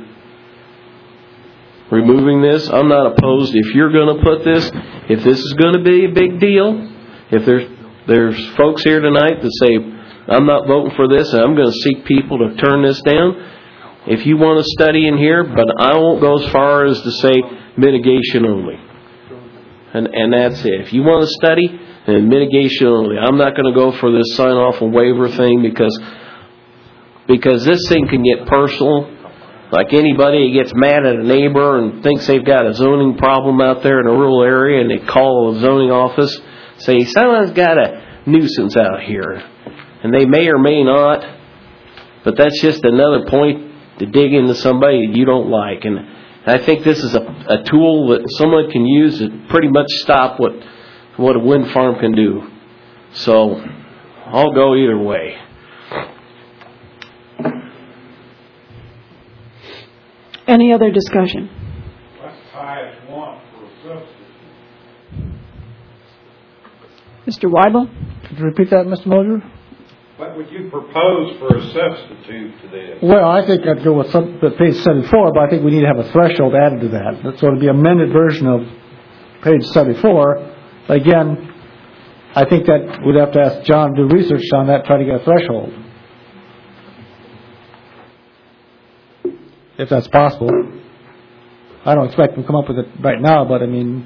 removing this. I'm not opposed if you're going to put this, if this is going to be a big deal, if there's there's folks here tonight that say, I'm not voting for this and I'm going to seek people to turn this down. If you want to study in here, but I won't go as far as to say mitigation only. And and that's it. If you want to study, then mitigation only. I'm not going to go for this sign off and waiver thing because because this thing can get personal. Like anybody gets mad at a neighbor and thinks they've got a zoning problem out there in a rural area, and they call the zoning office, say, someone's got a nuisance out here. And they may or may not, but that's just another point to dig into somebody that you don't like. And I think this is a, a tool that someone can use to pretty much stop what what a wind farm can do. So I'll go either way. Any other discussion? That's highest one for a substitute. Mister Weibel? Could you repeat that, Mister Mosier? What would you propose for a substitute to this? Well, I think I'd go with some, with page seventy-four, but I think we need to have a threshold added to that. That's sort of the amended version of page seventy-four. Again, I think that we'd have to ask John to do research on that, try to get a threshold. If that's possible. I don't expect them to come up with it right now, but I mean...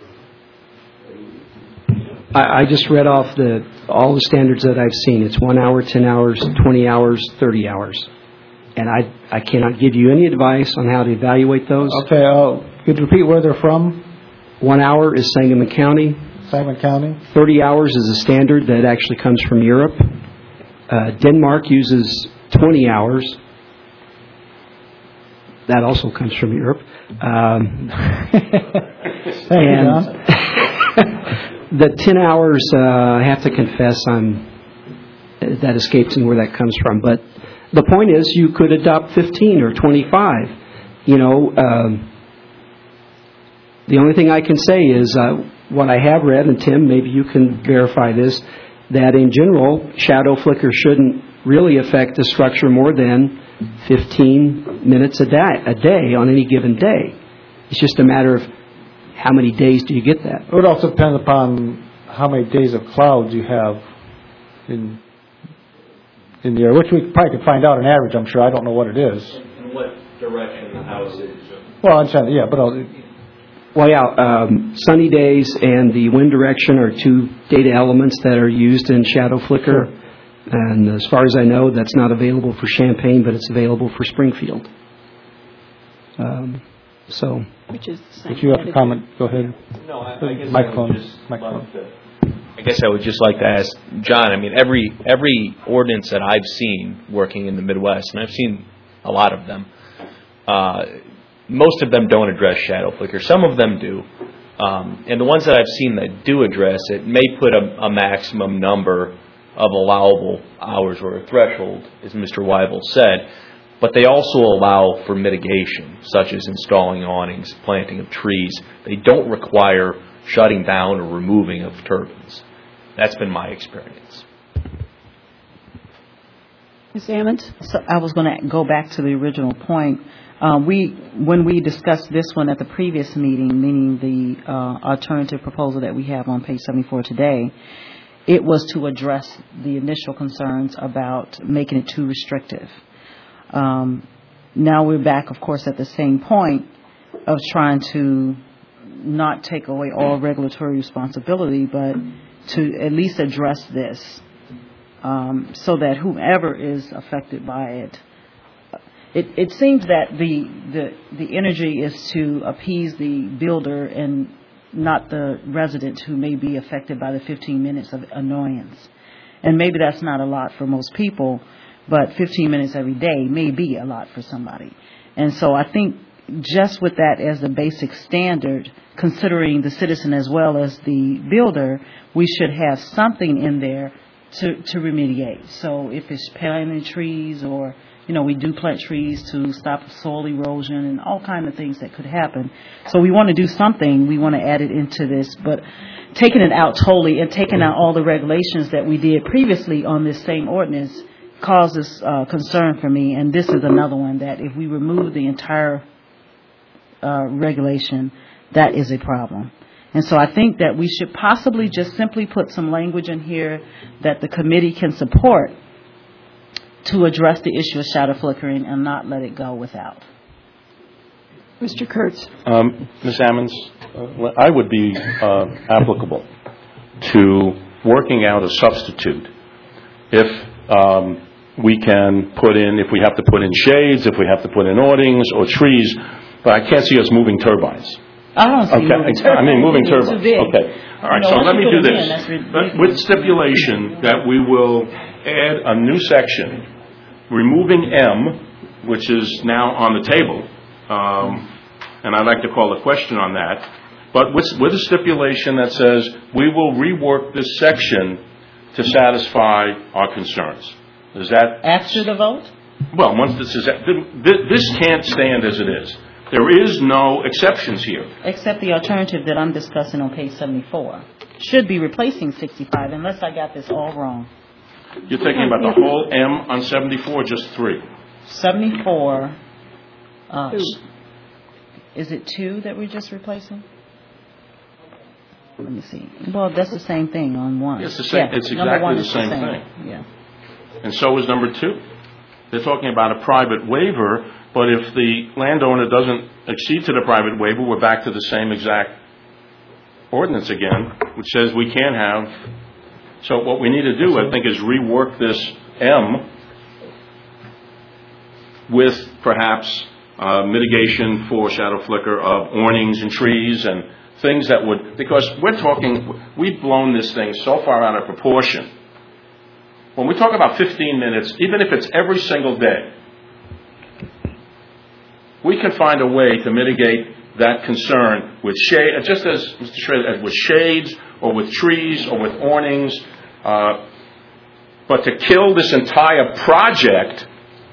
I, I just read off the all the standards that I've seen. It's one hour, ten hours, twenty hours, thirty hours. And I I cannot give you any advice on how to evaluate those. Okay, uh, could you repeat where they're from? One hour is Sangamon County. Sangamon County. thirty hours is a standard that actually comes from Europe. Uh, Denmark uses twenty hours. That also comes from Europe. Um, Thank you, John. The ten hours, uh, I have to confess, I'm, that escapes me where that comes from. But the point is, you could adopt fifteen or twenty-five. You know, um, the only thing I can say is uh, what I have read, and Tim, maybe you can verify this, that in general, shadow flicker shouldn't really affect the structure more than fifteen minutes a day, a day on any given day. It's just a matter of how many days do you get that? It would also depend upon how many days of clouds you have in in the year, which we probably could find out an average, I'm sure. I don't know what it is. In what direction the house is. Well, I understand, yeah, but... I'll, Well, yeah, um, sunny days and the wind direction are two data elements that are used in shadow flicker. Sure. And as far as I know, that's not available for Champaign, but it's available for Springfield. Um, so, Which is the same. If you have a comment, go ahead. No, I, I guess Microphone. I would just Microphone. like to, I guess I would just like to ask John. I mean, every every ordinance that I've seen working in the Midwest, and I've seen a lot of them. Uh, most of them don't address shadow flicker. Some of them do, um, and the ones that I've seen that do address it may put a, a maximum number of allowable hours or a threshold, as Mister Weibel said, but they also allow for mitigation, such as installing awnings, planting of trees. They don't require shutting down or removing of turbines. That's been my experience. Miz Ammons? So I was going to go back to the original point. Uh, we, when we discussed this one at the previous meeting, meaning the uh, alternative proposal that we have on page seventy-four today, it was to address the initial concerns about making it too restrictive. Um, now we're back, of course, at the same point of trying to not take away all regulatory responsibility, but to at least address this um, so that whomever is affected by it, it, it seems that the, the, the energy is to appease the builder and not the resident who may be affected by the fifteen minutes of annoyance. And maybe that's not a lot for most people, but fifteen minutes every day may be a lot for somebody. And so I think just with that as the basic standard, considering the citizen as well as the builder, we should have something in there to, to remediate. So if it's planting trees or you know, we do plant trees to stop soil erosion and all kinds of things that could happen. So we want to do something. We want to add it into this, but taking it out totally and taking out all the regulations that we did previously on this same ordinance causes uh, concern for me. And this is another one that if we remove the entire uh, regulation, that is a problem. And so I think that we should possibly just simply put some language in here that the committee can support to address the issue of shadow flickering and not let it go without. Mister Kurtz. Um, Miz Ammons, uh, I would be uh, applicable to working out a substitute if um, we can put in, if we have to put in shades, if we have to put in awnings or trees, but I can't see us moving turbines. I don't see okay. moving turbines. I mean, moving turbines. Too big. Okay. All right. You know, so once let you me put do them this. in, that's ridiculous. But with stipulation that we will add a new section, removing M, which is now on the table, um, and I'd like to call a question on that, but with, with a stipulation that says we will rework this section to satisfy our concerns. Is that after the vote? Well, once this is, this can't stand as it is. There is no exceptions here. Except the alternative that I'm discussing on page seventy-four. Should be replacing sixty-five, unless I got this all wrong. You're thinking about the whole M on seventy-four, just three? seventy-four. Uh, is it two that we're just replacing? Let me see. Well, that's the same thing on one. It's, the same, yeah, it's exactly the same, the same thing. Yeah. And so is number two. They're talking about a private waiver, but if the landowner doesn't accede to the private waiver, we're back to the same exact ordinance again, which says we can't have. So what we need to do, I think, is rework this M with perhaps uh, mitigation for shadow flicker of awnings and trees and things that would, because we're talking, we've blown this thing so far out of proportion. When we talk about fifteen minutes, even if it's every single day, we can find a way to mitigate that concern with shade, just as Mister Schrader, with shades or with trees or with awnings. Uh, but to kill this entire project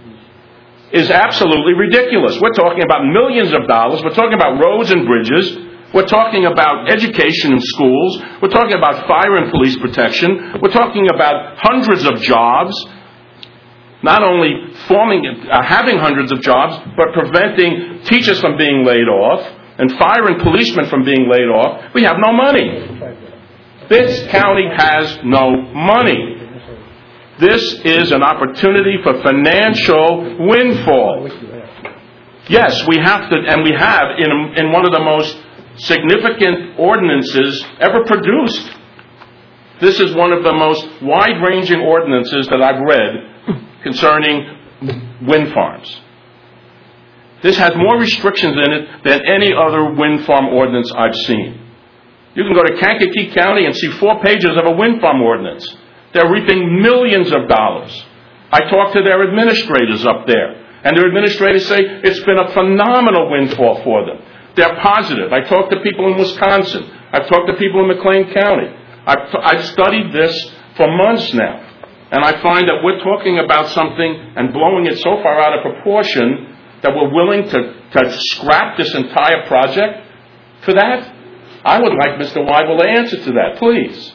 is absolutely ridiculous. We're talking about millions of dollars. We're talking about roads and bridges. We're talking about education in schools. We're talking about fire and police protection. We're talking about hundreds of jobs. Not only forming, uh, having hundreds of jobs, but preventing teachers from being laid off and fire and policemen from being laid off. We have no money. This county has no money. This is an opportunity for financial windfall. Yes, we have to, and we have in, in one of the most significant ordinances ever produced. This is one of the most wide-ranging ordinances that I've read concerning wind farms. This has more restrictions in it than any other wind farm ordinance I've seen. You can go to Kankakee County and see four pages of a wind farm ordinance. They're reaping millions of dollars. I talked to their administrators up there, and their administrators say it's been a phenomenal windfall for them. They're positive. I talked to people in Wisconsin. I've talked to people in McLean County. I've, t- I've studied this for months now. And I find that we're talking about something and blowing it so far out of proportion that we're willing to, to scrap this entire project for that. I would like Mister Weibel to answer to that, please.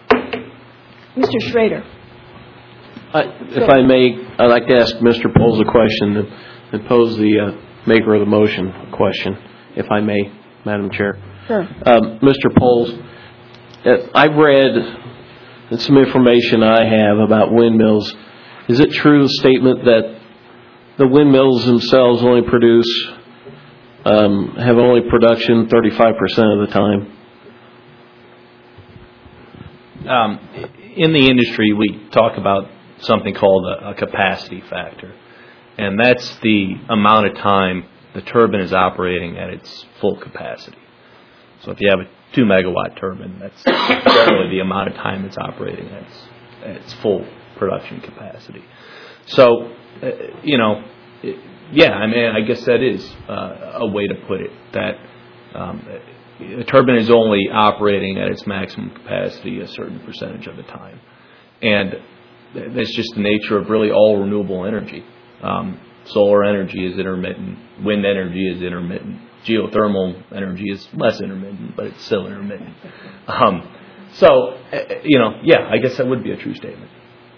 Mister Schrader. I, if I may, I'd like to ask Mister Poles a question and, and pose the uh, maker of the motion a question, if I may, Madam Chair. Sure. Um, Mister Poles, uh, I've read some information I have about windmills. Is it true the statement that the windmills themselves only produce, um, have only production thirty-five percent of the time? Um, in the industry, we talk about something called a, a capacity factor, and that's the amount of time the turbine is operating at its full capacity. So if you have a two megawatt turbine, that's generally the amount of time it's operating at its, at its full production capacity. So, uh, you know, it, yeah, I mean, I guess that is uh, a way to put it, that um, a turbine is only operating at its maximum capacity a certain percentage of the time. And that's just the nature of really all renewable energy. Um, solar energy is intermittent. Wind energy is intermittent. Geothermal energy is less intermittent, but it's still intermittent. Um, so, uh, you know, yeah, I guess that would be a true statement.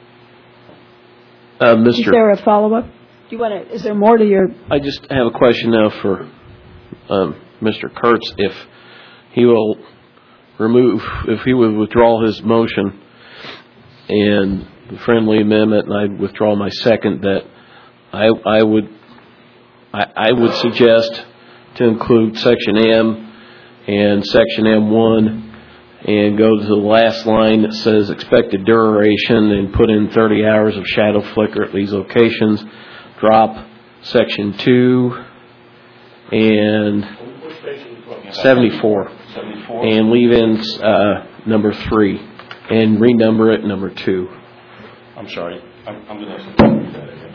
Uh, Is Mister there a follow-up? Do you want to? Is there more to your? I just have a question now for um, Mister Kurtz. If he will remove, if he would withdraw his motion and the friendly amendment, and I withdraw my second, that I, I would, I, I would suggest to include section M and section M one, and go to the last line that says expected duration and put in thirty hours of shadow flicker at these locations. Drop section two and seventy-four, and leave in uh, number three and renumber it number two. I'm sorry. I'm, I'm going to do that again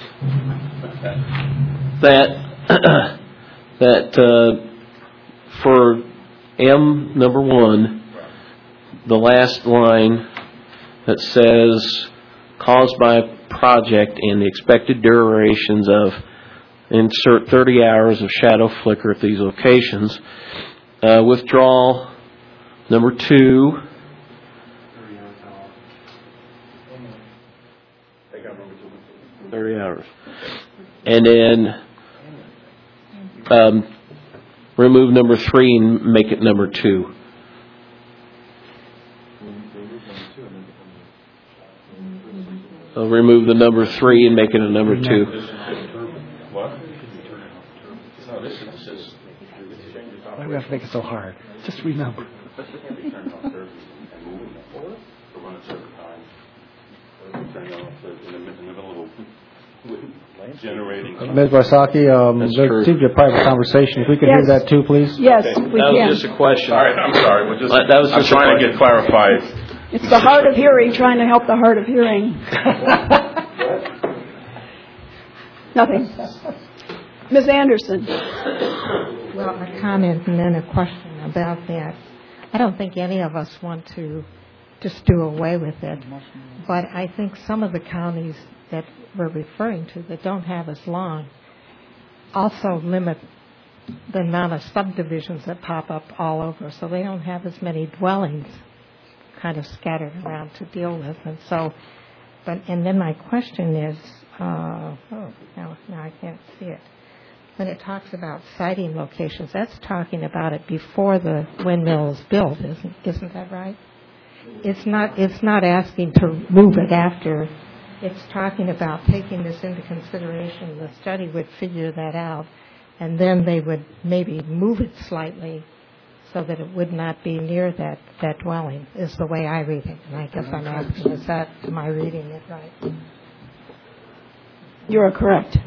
for That, that uh, for M number one, the last line that says caused by a project and the expected durations of insert thirty hours of shadow flicker at these locations. Uh, withdraw number two. thirty hours. And then um, remove number three and make it number two. So remove the number three and make it a number two. what? No, this is. Why do we have to make it so hard? Just remember. Generating. Miz Varsaki, um, That's there true. seems to be a private conversation. If we could Yes. hear that too, please. Yes, Okay. we That can. was just a question. All right, I'm sorry. We're just, That was I'm just a trying to question. get clarified. It's the hard of hearing, trying to help the hard of hearing. Nothing. Miz Anderson. Well, a comment and then a question about that. I don't think any of us want to just do away with it, but I think some of the counties that we're referring to that don't have as long also limit the amount of subdivisions that pop up all over, so they don't have as many dwellings kind of scattered around to deal with. And so, but and then my question is, uh, oh, now, now I can't see it. When it talks about siting locations, that's talking about it before the windmill is built, isn't isn't that right? It's not. It's not asking to move it after. It's talking about taking this into consideration. The study would figure that out, and then they would maybe move it slightly so that it would not be near that, that dwelling, is the way I read it. And I guess I'm asking, is that, am I reading it right? You are correct.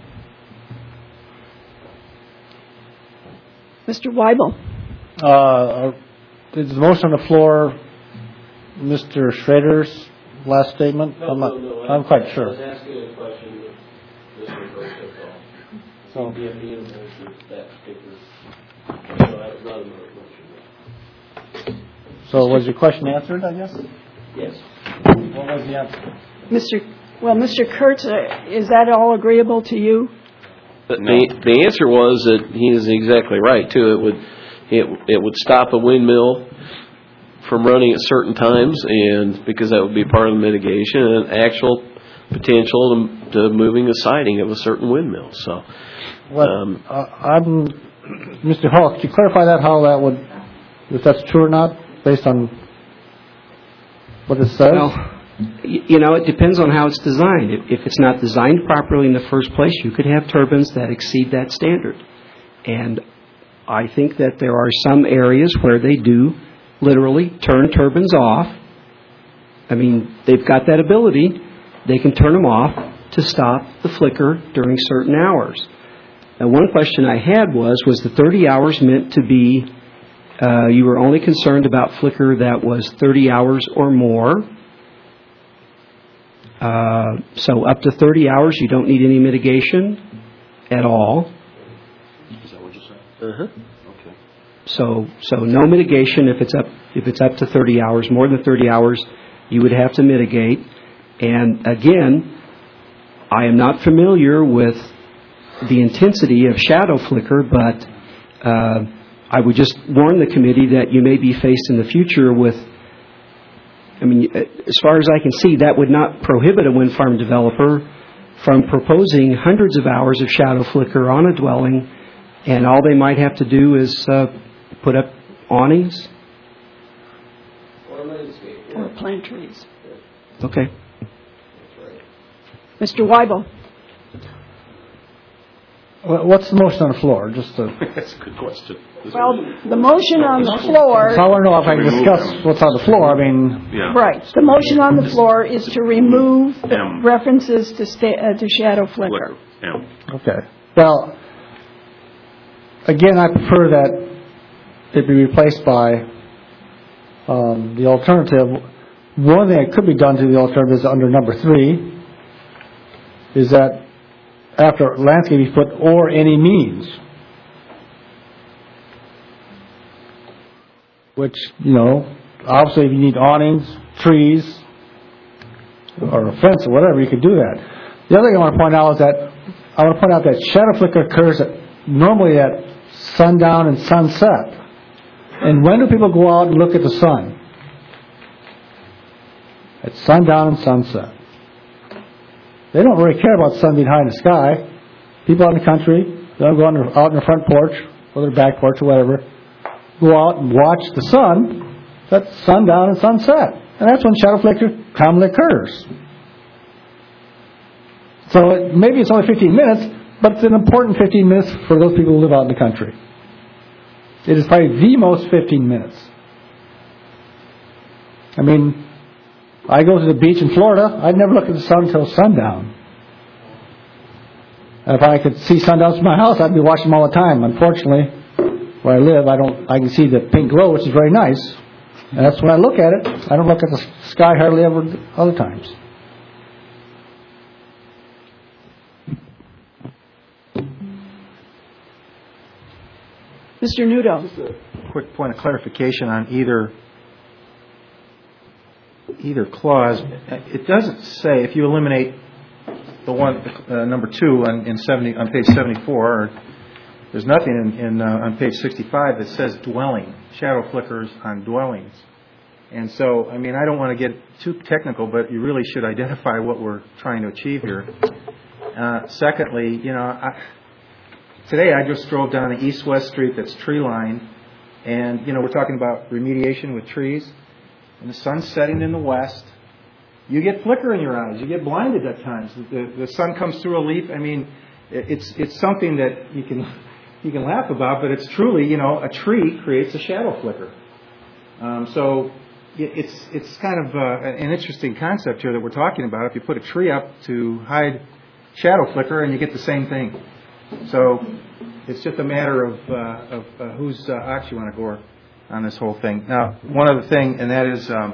Mister Weibel. Uh, is the motion on the floor Mister Schrader's last statement? No, I'm not, no, no, I'm quite sure. I was asking a question that Mister Burke took off. So, He had the information that particular. So that was not a motion. so was your question answered, I guess? Yes. What was the answer? Mister Well, Mister Kurtz, uh, is that all agreeable to you? The, the the answer was that he is exactly right too. It would it it would stop a windmill from running at certain times, and because that would be part of the mitigation and actual potential to, to moving the siding of a certain windmill. So, What, um, uh, I'm, Mister Hall, could you clarify that, how that would, if that's true or not, based on what it says? Well, y- you know, it depends on how it's designed. If, if it's not designed properly in the first place, you could have turbines that exceed that standard. And I think that there are some areas where they do literally turn turbines off. I mean, they've got that ability. They can turn them off to stop the flicker during certain hours. Now, one question I had was, was the thirty hours meant to be, uh, you were only concerned about flicker that was thirty hours or more? Uh, so up to thirty hours, you don't need any mitigation at all. Is that what you said? uh-huh. Okay. So, so no mitigation if it's up if it's up to thirty hours. More than thirty hours, you would have to mitigate. And again, I am not familiar with the intensity of shadow flicker, but uh, I would just warn the committee that you may be faced in the future with, I mean, as far as I can see, that would not prohibit a wind farm developer from proposing hundreds of hours of shadow flicker on a dwelling, and all they might have to do is uh, put up awnings. Or plant trees. Okay. Mister Weibel. Well, what's the motion on the floor? Just to... That's a good question. Well, the motion on the floor... So I want to know if I can discuss what's on the floor. I mean... Yeah. Right. The motion on the floor is to remove the references to sta- uh, to shadow flicker. Yeah. Okay. Well, again, I prefer that it be replaced by um, the alternative. One thing that could be done to the alternative is under number three, is that after landscape you put or any means, which, you know, obviously if you need awnings, trees, or a fence or whatever, you could do that. The other thing I want to point out is that I want to point out that shadow flicker occurs at, normally at sundown and sunset. And when do people go out and look at the sun? At sundown and sunset. They don't really care about the sun being high in the sky. People out in the country, they'll go out in, their, out in their front porch or their back porch or whatever, go out and watch the sun. That's sundown and sunset. And that's when shadow flicker commonly occurs. So it, maybe it's only fifteen minutes, but it's an important fifteen minutes for those people who live out in the country. It is probably the most fifteen minutes. I mean, I go to the beach in Florida, I'd never look at the sun until sundown. If I could see sundowns from my house, I'd be watching them all the time. Unfortunately, where I live, I don't. I can see the pink glow, which is very nice. And that's when I look at it. I don't look at the sky hardly ever other times. Mister Nudo. Just a quick point of clarification on either either clause. It doesn't say if you eliminate the one uh, number two on in seventy on page seventy-four. Or there's nothing in, in uh, on page sixty-five that says dwelling, shadow flickers on dwellings. And so, I mean, I don't want to get too technical, but you really should identify what we're trying to achieve here. Uh, secondly, you know, I, today I just drove down the east-west street that's tree-lined, and, you know, we're talking about remediation with trees, and the sun's setting in the west. You get flicker in your eyes. You get blinded at times. The, the sun comes through a leaf. I mean, it's it's something that you can you can laugh about, but it's truly, you know, a tree creates a shadow flicker. Um, so it's it's kind of uh, an interesting concept here that we're talking about. If you put a tree up to hide shadow flicker, and you get the same thing. So it's just a matter of uh, of uh, whose uh, ox you want to gore on this whole thing. Now, one other thing, and that is um,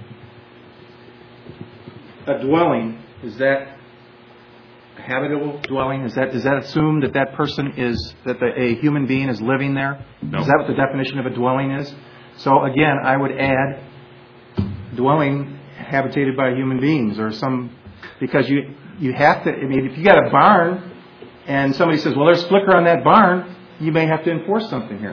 a dwelling. Is that a habitable dwelling? Is that is that assumed that that person is that the, a human being is living there? No. Is that what the definition of a dwelling is? So again, I would add dwelling habitated by human beings, or some, because you you have to. I mean, if you got a barn and somebody says, "Well, there's flicker on that barn," you may have to enforce something here.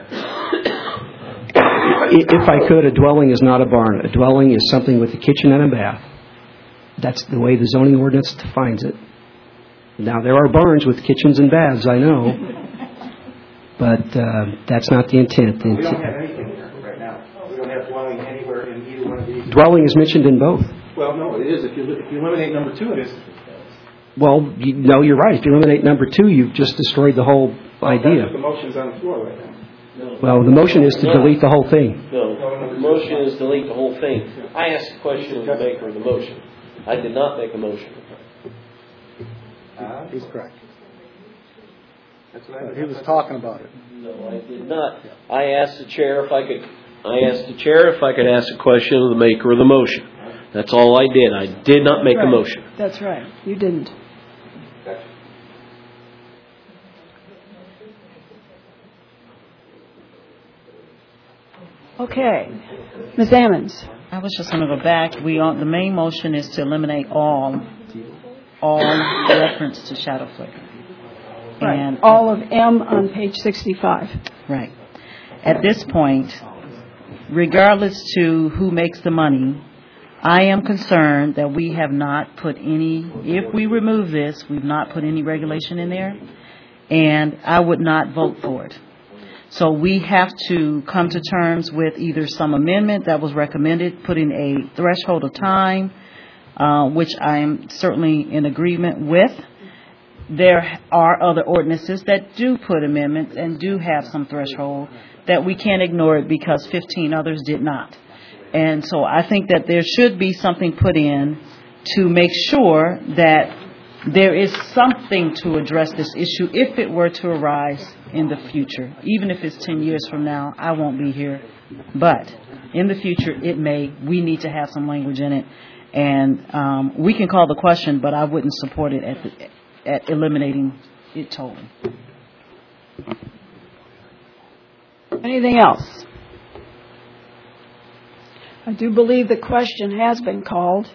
If I could, a dwelling is not a barn. A dwelling is something with a kitchen and a bath. That's the way the zoning ordinance defines it. Now, there are barns with kitchens and baths, I know, but uh, that's not the intent. The We don't intent have anything here right now. We don't have dwelling anywhere in either one of these. dwelling is mentioned in both. Well, no, it is. If you if you eliminate number two, it is. Well, you, no, you're right. If you eliminate number two, you've just destroyed the whole idea. That's what the motion's on the floor right now. Well, the motion is to delete the whole thing. No, the motion is delete the whole thing. I asked a question of the maker of the motion. I did not make a motion. Uh, he's correct. That's what I, he was talking about it. No, I did not. I asked the chair if I could. I asked the chair if I could ask a question of the maker of the motion. That's all I did. I did not make right. a motion. That's right. You didn't. Okay. Miz Ammons. I was just going to go back. We on, the main motion is to eliminate all. all reference to shadow flicker. Right. And All of M on page sixty-five. Right. At this point, regardless to who makes the money, I am concerned that we have not put any, if we remove this, we've not put any regulation in there, and I would not vote for it. So we have to come to terms with either some amendment that was recommended, putting a threshold of time, uh, which I am certainly in agreement with. There are other ordinances that do put amendments and do have some threshold that we can't ignore it because fifteen others did not. And so I think that there should be something put in to make sure that there is something to address this issue if it were to arise in the future. Even if it's ten years from now, I won't be here. But in the future, it may. We need to have some language in it. And um, we can call the question, but I wouldn't support it at, the, at eliminating it totally. Anything else? I do believe the question has been called.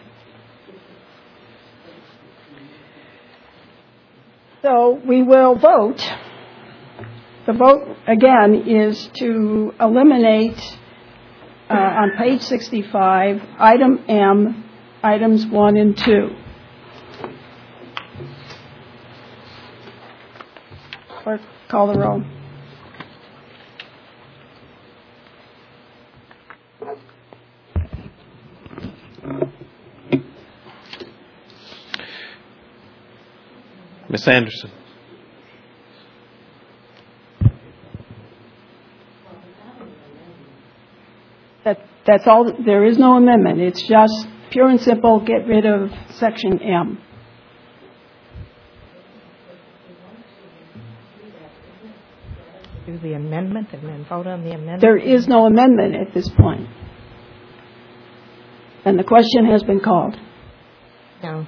So we will vote. The vote, again, is to eliminate uh, on page sixty-five, item M, items one and two. Clerk, call the roll. Miz Anderson. That, that's all. There is no amendment. It's just pure and simple, get rid of section M. Do the amendment and then vote on the amendment? There is no amendment at this point. And the question has been called. No.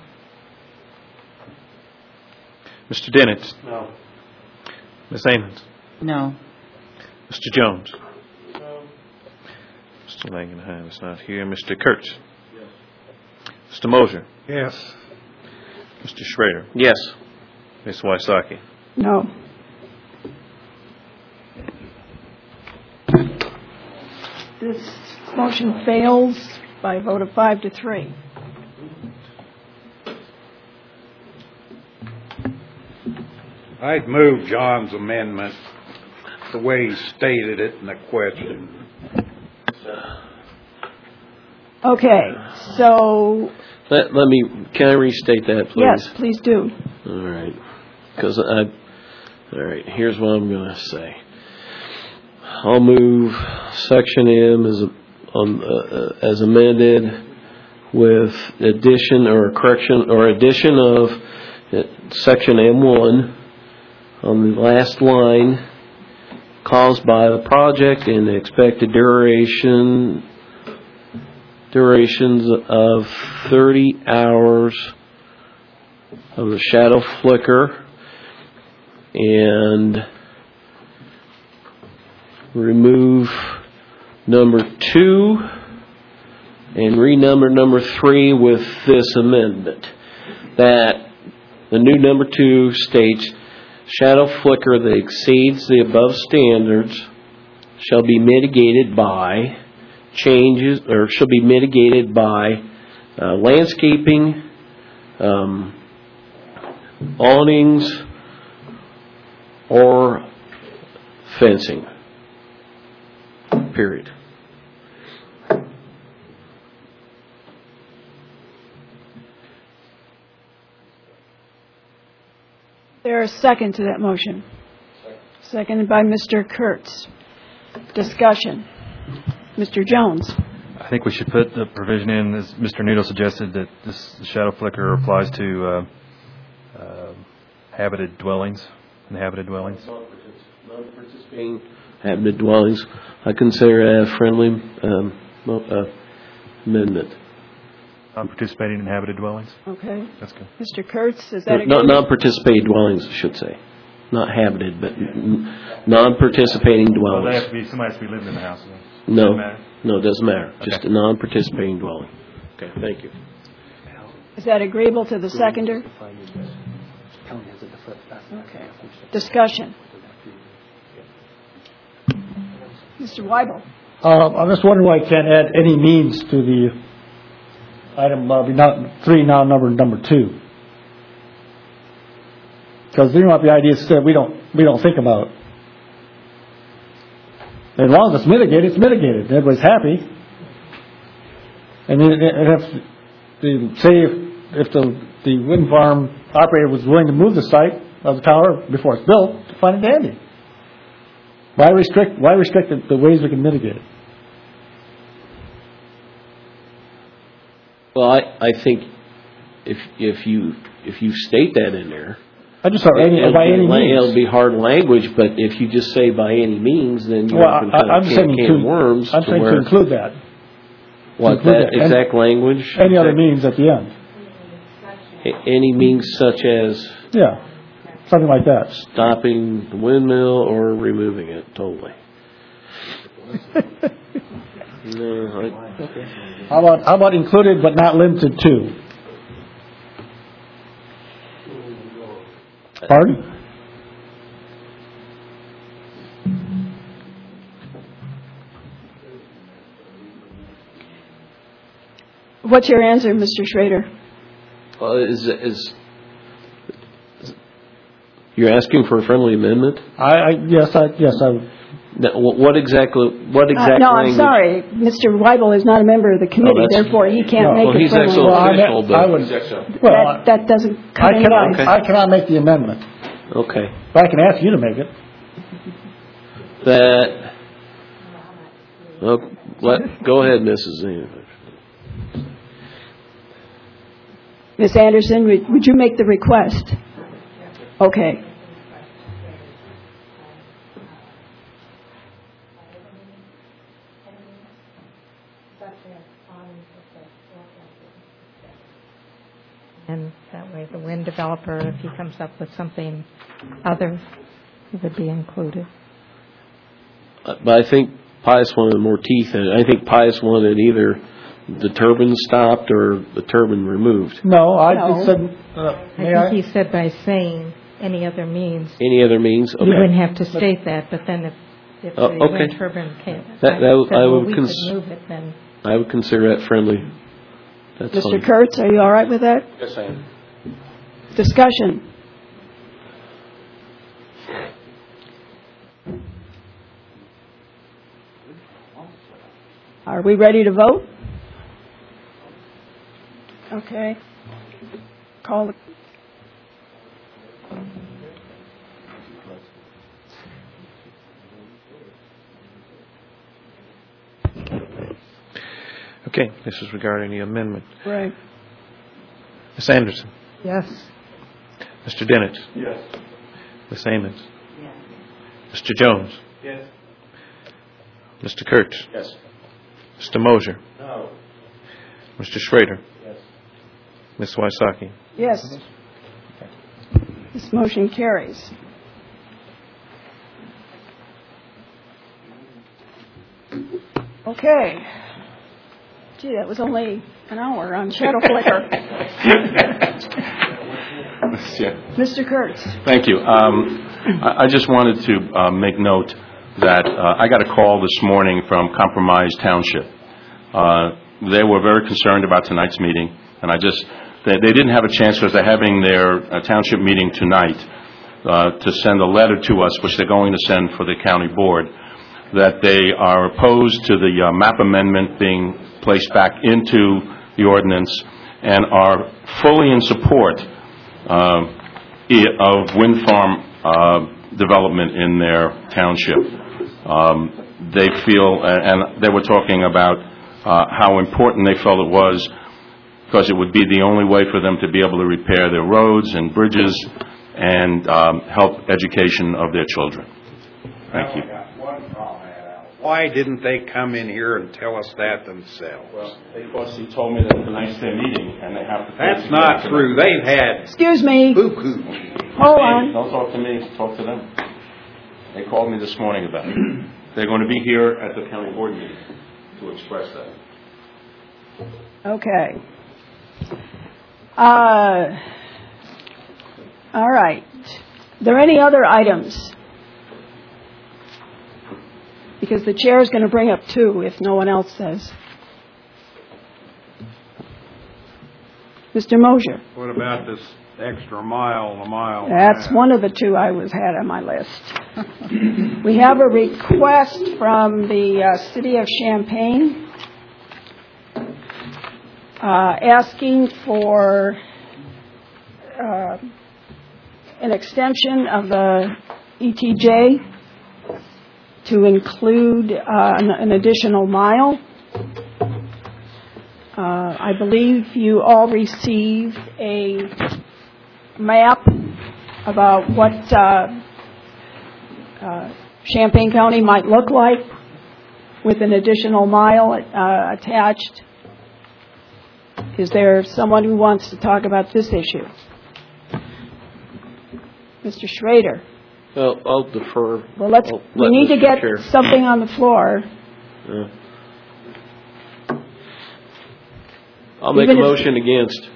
Mister Dennett. No. Miz Ammons. No. Mister Jones. No. Mister Langenheim is not here. Mister Kurtz. Yes. Mister Mosier. Yes. Mister Schrader. Yes. Miz Wysocki. No. This motion fails by a vote of five to three. I'd move John's amendment the way he stated it in the question. Okay, so... Let, let me, can I restate that, please? Yes, please do. All right. Because I, all right, here's what I'm going to say. I'll move section M as, um, uh, as amended with addition or correction or addition of uh, section M one on the last line, caused by the project and the expected duration durations of thirty hours of the shadow flicker, and remove number two and renumber number three with this amendment, that the new number two states, shadow flicker that exceeds the above standards shall be mitigated by changes, or shall be mitigated by uh, landscaping, um, awnings, or fencing. Period. There is a second to that motion. Seconded by Mister Kurtz. Discussion. Mister Jones. I think we should put the provision in, as Mister Noodle suggested, that this shadow flicker applies to uh, uh, habited dwellings, inhabited dwellings. Non-participating habited dwellings. I consider that a friendly um, uh, amendment. Non-participating inhabited dwellings? Okay. That's good. Mister Kurtz, is that a No, good? non-participating dwellings, I should say. Not habited, but n- non-participating Well, dwellings. they have to be, somebody has to be living in the house. No, Doesn't matter? no, it doesn't matter. Okay. Just a non-participating dwelling. Okay, thank you. Is that agreeable to the seconder? Okay. Discussion. Mister Weibel. Uh, I'm just wondering why I can't add any means to the item uh, not three, now number number two. Because there might be ideas that we don't we don't think about. As long as it's mitigated, it's mitigated. Everybody's happy. And then if the, say if, if the the wind farm operator was willing to move the site of the tower before it's built, fine and dandy. Why restrict? Why restrict the, the ways we can mitigate it? Well, I, I think if if you if you state that in there, I just thought any, it'll by be, any means. It'll be hard language, but if you just say by any means, then you're well, open I, to I'm can, saying can to, of worms. I'm to saying where, to include that. What to include that, that exact any, language? Any other means at the end. A- any means such as yeah, something like that. Stopping the windmill or removing it totally. No, I, okay. How about how about included but not limited to? Pardon? What's your answer, Mister Schrader? Well, is, is is you're asking for a friendly amendment? I, I yes, I yes I. Now, what exactly? What exact? Uh, no, language? I'm sorry. Mister Weibel is not a member of the committee, Oh, therefore he can't no, make well, a he's friendly actual amendment. official, but I would, well, that, that doesn't cut I cannot. any ice. I cannot make the amendment. Okay. But I can ask you to make it. That. Well, let, go ahead, Missus Zena. Miz Anderson, would, would you make the request? Okay. And that way the wind developer, if he comes up with something other, it would be included. But I think Pius wanted more teeth in it. I think Pius wanted either the turbine stopped or the turbine removed. No, I No. said. Uh, I may think I? he said by saying any other means. Any other means? Okay. You wouldn't have to state that, but then if, if Oh, the okay. wind turbine came, That- that- said, I well, would we cons- could move it, then I would consider that friendly. That's Mister fine. Kurtz, are you all right with that? Yes, I am. Discussion. Are we ready to vote? Okay. Call the... Okay, this is regarding the amendment. Right. Miz Anderson? yes. Mister Dennett? Yes. Miz Amons? Yes. Mister Jones? Yes. Mister Kurtz? Yes. Mister Mosier? No. Mister Schrader? Yes. Miz Wysocki? Yes. This motion carries. Okay. Gee, that was only an hour on Shadow Flicker. Yeah. Mister Kurtz. Thank you. Um, I I just wanted to uh, make note that uh, I got a call this morning from Compromise Township. Uh, They were very concerned about tonight's meeting, and I just, they they didn't have a chance because they're having their uh, township meeting tonight uh, to send a letter to us, which they're going to send for the county board, that they are opposed to the uh, map amendment being placed back into the ordinance and are fully in support uh, i- of wind farm uh, development in their township. Um, They feel, and and they were talking about uh, how important they felt it was because it would be the only way for them to be able to repair their roads and bridges and um, help education of their children. Thank you. Why didn't they come in here and tell us that themselves? Well, because he told me that tonight's their meeting, and they have to... That's not true. They've had Excuse me. poo-poo. Hold on. Don't talk to me, talk to them. They called me this morning about it. They're going to be here at the county board meeting to express that. Okay. Uh, all right. Are there any other items? Because the chair is going to bring up two if no one else says. Mister Mosier. What about this extra mile, a mile? and a That's half? one of the two I was had on my list. We have a request from the uh, City of Champaign uh, asking for uh, an extension of the E T J to include uh, an, an additional mile. Uh, I believe you all received a map about what uh, uh, Champaign County might look like with an additional mile uh, attached. Is there someone who wants to talk about this issue? Mister Schrader. Well, I'll defer. Well, let's. I'll We let need to Mister get Chair. something on the floor. Yeah. I'll make Even a if- motion against.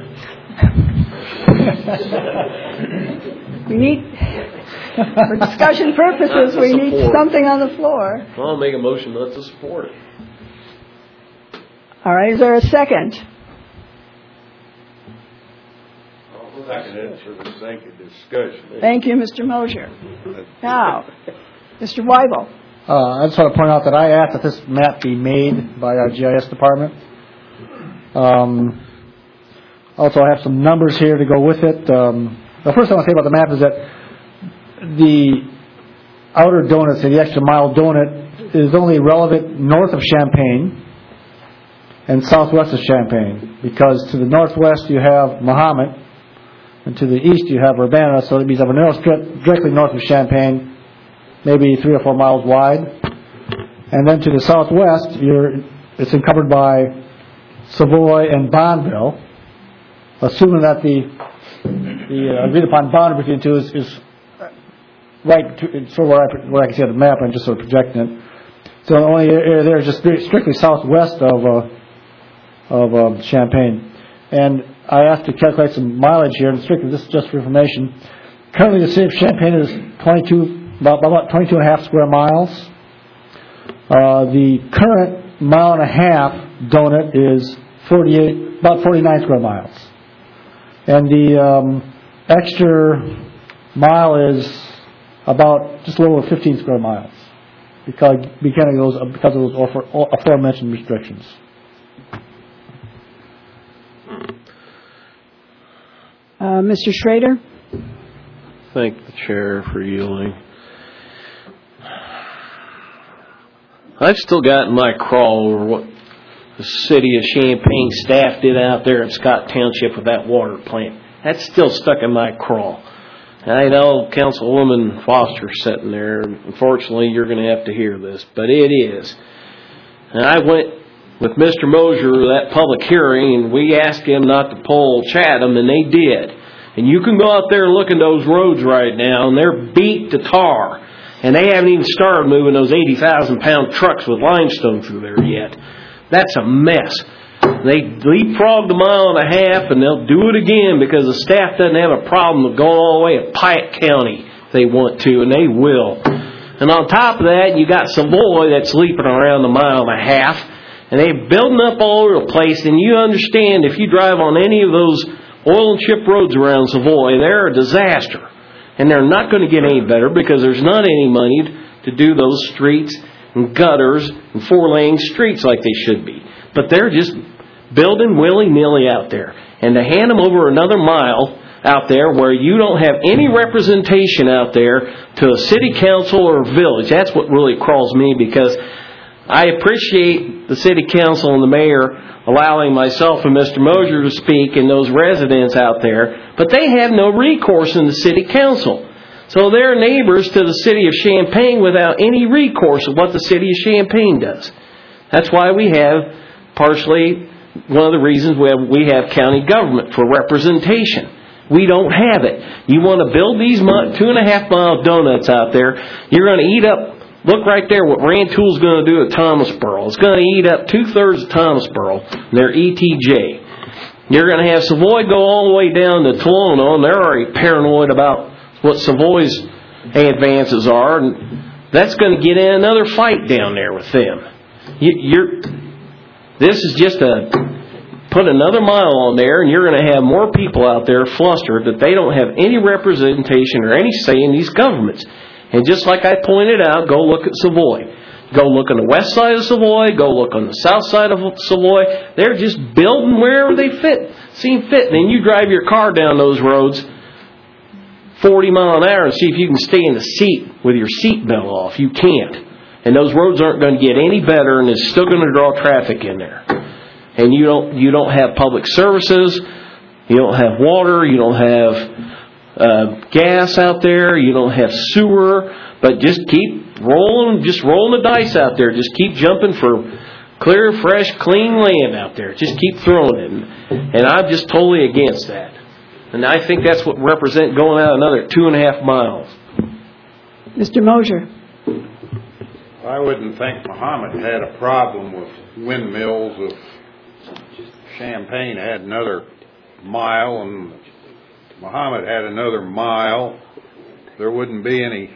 We need, for discussion purposes, Not to we need support. something on the floor. I'll make a motion not to support it. All right, is there a second? I'll second it for the sake of discussion. Thank you, Mister Mosier. Now, Mister Weibel. Uh, I just want to point out that I asked that this map be made by our G I S department. Um, also, I have some numbers here to go with it. Um, the first thing I want to say about the map is that the outer donut, say the extra mile donut, is only relevant north of Champaign and southwest of Champaign, because to the northwest you have Mahomet, and to the east you have Urbana, so it means of a narrow strip directly north of Champaign, maybe three or four miles wide. And then to the southwest, you're, it's encumbered by Savoy and Bonneville, assuming that the the uh, agreed upon boundary between the two is, is right to, sort of where I, where I can see on the map. I'm just sort of projecting it. So the only area there is just strictly southwest of uh, of um, Champaign. And I asked to calculate some mileage here, and strictly this is just for information. Currently, the city of Champaign is twenty-two about about twenty-two and a half square miles. Uh, the current mile and a half donut is forty-eight, about forty-nine square miles. And the um, extra mile is about just a little over fifteen square miles because, because of those, because of those aforementioned restrictions. Uh, Mister Schrader? Thank the chair for yielding. I've still got in my crawl over what the city of Champaign staff did out there in Scott Township with that water plant. That's still stuck in my crawl. I know Councilwoman Foster's sitting there. Unfortunately, you're going to have to hear this, but it is. And I went with Mister Mosier to that public hearing, and we asked him not to pull Chatham, and they did. And you can go out there and look at those roads right now, and they're beat to tar. And they haven't even started moving those eighty thousand pound trucks with limestone through there yet. That's a mess. They leapfrogged a mile and a half, and they'll do it again because the staff doesn't have a problem with going all the way to Piatt County if they want to, and they will. And on top of that, you got Savoy that's leaping around a mile and a half, and they're building up all over the place. And you understand, if you drive on any of those oil and chip roads around Savoy, they're a disaster. And they're not going to get any better because there's not any money to do those streets and gutters and four-lane streets like they should be. But they're just building willy-nilly out there. And to hand them over another mile out there where you don't have any representation out there to a city council or a village, that's what really crawls me, because I appreciate the city council and the mayor allowing myself and Mister Mosier to speak and those residents out there, but they have no recourse in the city council. So they're neighbors to the city of Champaign without any recourse of what the city of Champaign does. That's why we have, partially, one of the reasons we have, we have county government for representation. We don't have it. You want to build these two and a half mile donuts out there, you're going to eat up. Look right there what Rantoul's going to do at Thomasboro. It's going to eat up two-thirds of Thomasboro, their E T J. You're going to have Savoy go all the way down to Tolono, and they're already paranoid about what Savoy's advances are, and that's going to get in another fight down there with them. You, you're, this is just a put another mile on there, and you're going to have more people out there flustered that they don't have any representation or any say in these governments. And just like I pointed out, go look at Savoy. Go look on the west side of Savoy. Go look on the south side of Savoy. They're just building wherever they fit, seem fit. And then you drive your car down those roads forty mile an hour and see if you can stay in the seat with your seat belt off. You can't. And those roads aren't going to get any better, and it's still going to draw traffic in there. And you don't you don't have public services. You don't have water. You don't have uh, gas out there. You don't have sewer. But just keep rolling, just rolling the dice out there. Just keep jumping for clear, fresh, clean land out there. Just keep throwing it. And I'm just totally against that. And I think that's what represents going out another two and a half miles. Mister Mosier. I wouldn't think Muhammad had a problem with windmills if Champaign had another mile and Muhammad had another mile. There wouldn't be any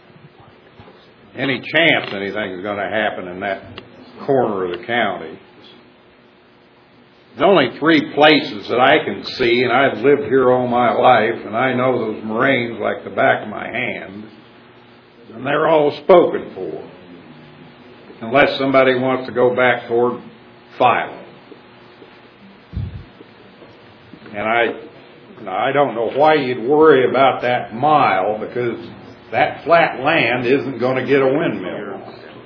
any chance anything is going to happen in that corner of the county. There's only three places that I can see, and I've lived here all my life, and I know those moraines like the back of my hand, and they're all spoken for, unless somebody wants to go back toward Philo. And I, I don't know why you'd worry about that mile, because that flat land isn't going to get a windmill.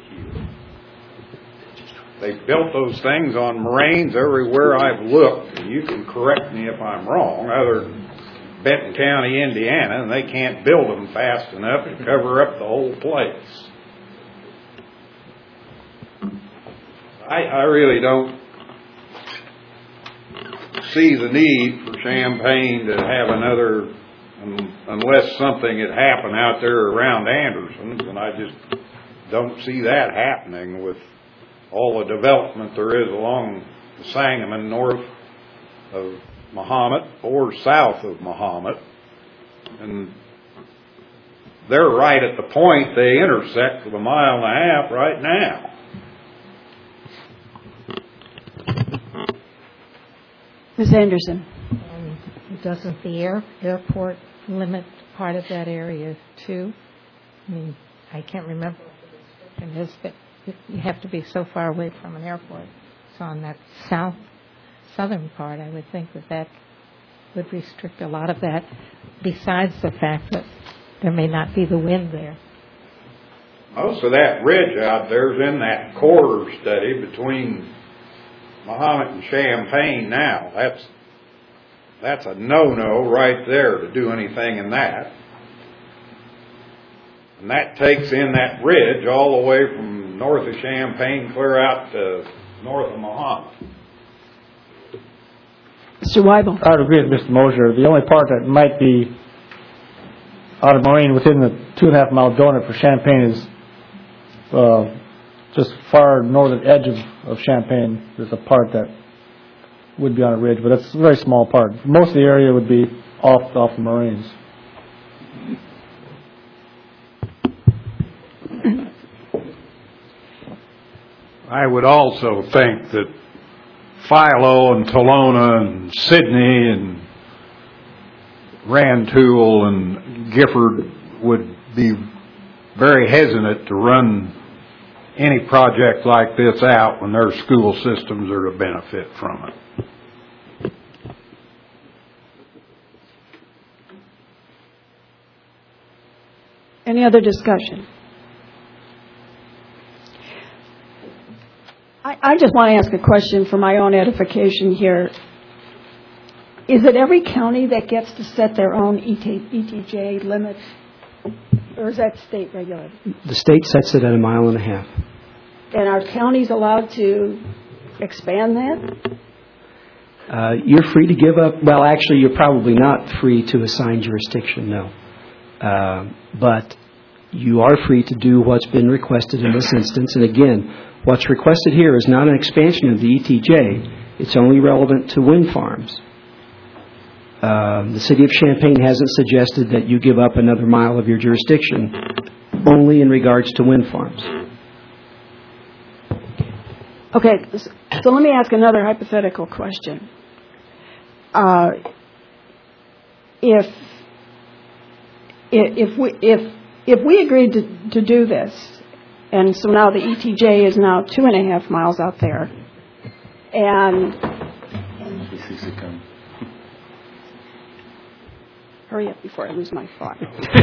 They built those things on moraines everywhere I've looked, and you can correct me if I'm wrong, other than Benton County, Indiana, and they can't build them fast enough to cover up the whole place. I, I really don't see the need for Champaign to have another, unless something had happened out there around Anderson's, and I just don't see that happening with all the development there is along the Sangamon north of Mahomet or south of Mahomet. And they're right at the point they intersect with a mile and a half right now. Miz Anderson. And doesn't the air, airport limit part of that area too? I mean, I can't remember what the description is, but you have to be so far away from an airport. So on that south, southern part, I would think that that would restrict a lot of that, besides the fact that there may not be the wind there. Most of that ridge out there is in that corridor study between Mahomet and Champaign now. That's, that's a no-no right there to do anything in that. And that takes in that ridge all the way from north of Champaign clear out to north of Mahomet. Mister Weibel. I would agree with Mister Mosier. The only part that might be out of marine within the two and a half mile donut for Champaign is uh, just far northern edge of, of Champaign. There's a part that would be on a ridge, but it's a very small part. Most of the area would be off off the moraines. I would also think that Philo and Tolona and Sidney and Rantoul and Gifford would be very hesitant to run any project like this out when their school systems are to benefit from it. Any other discussion? I, I just want to ask a question for my own edification here. Is it every county that gets to set their own E T J limits, or is that state regulated? The state sets it at a mile and a half. And are counties allowed to expand that? Uh, you're free to give up, well, actually, you're probably not free to assign jurisdiction, no. Uh, but you are free to do what's been requested in this instance. And again, what's requested here is not an expansion of the E T J. It's only relevant to wind farms. Uh, the city of Champaign hasn't suggested that you give up another mile of your jurisdiction, only in regards to wind farms. Okay, so let me ask another hypothetical question. Uh, if if we if if we agreed to, to do this, and so now the E T J is now two and a half miles out there, and hurry up before I lose my thought.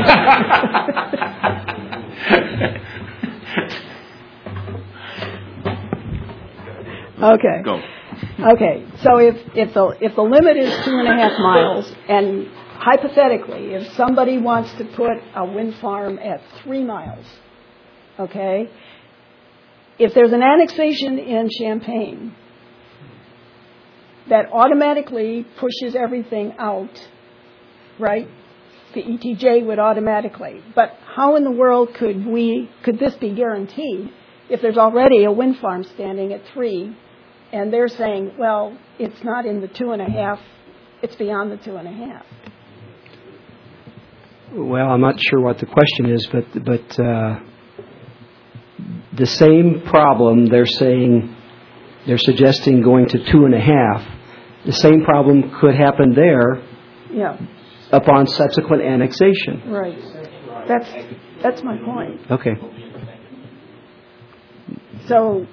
Okay. Go. Okay. So if if the if the limit is two and a half miles, and hypothetically, if somebody wants to put a wind farm at three miles, okay, if there's an annexation in Champaign that automatically pushes everything out, right? The E T J would automatically. But how in the world could we could this be guaranteed if there's already a wind farm standing at three? And they're saying, well, it's not in the two and a half, it's beyond the two and a half. Well, I'm not sure what the question is, but but uh, the same problem they're saying, they're suggesting going to two and a half. The same problem could happen there Yeah, upon subsequent annexation. right. That's that's my point. Okay. So,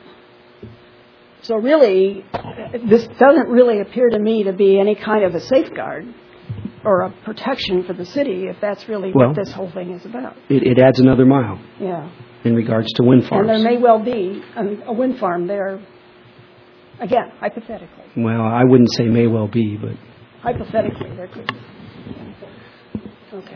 so really, this doesn't really appear to me to be any kind of a safeguard or a protection for the city, if that's really Well, what this whole thing is about. It, it adds another mile Yeah. in regards to wind And farms. there may well be a, a wind farm there, again, hypothetically. Well, I wouldn't say may well be, but Hypothetically, there could be. Okay.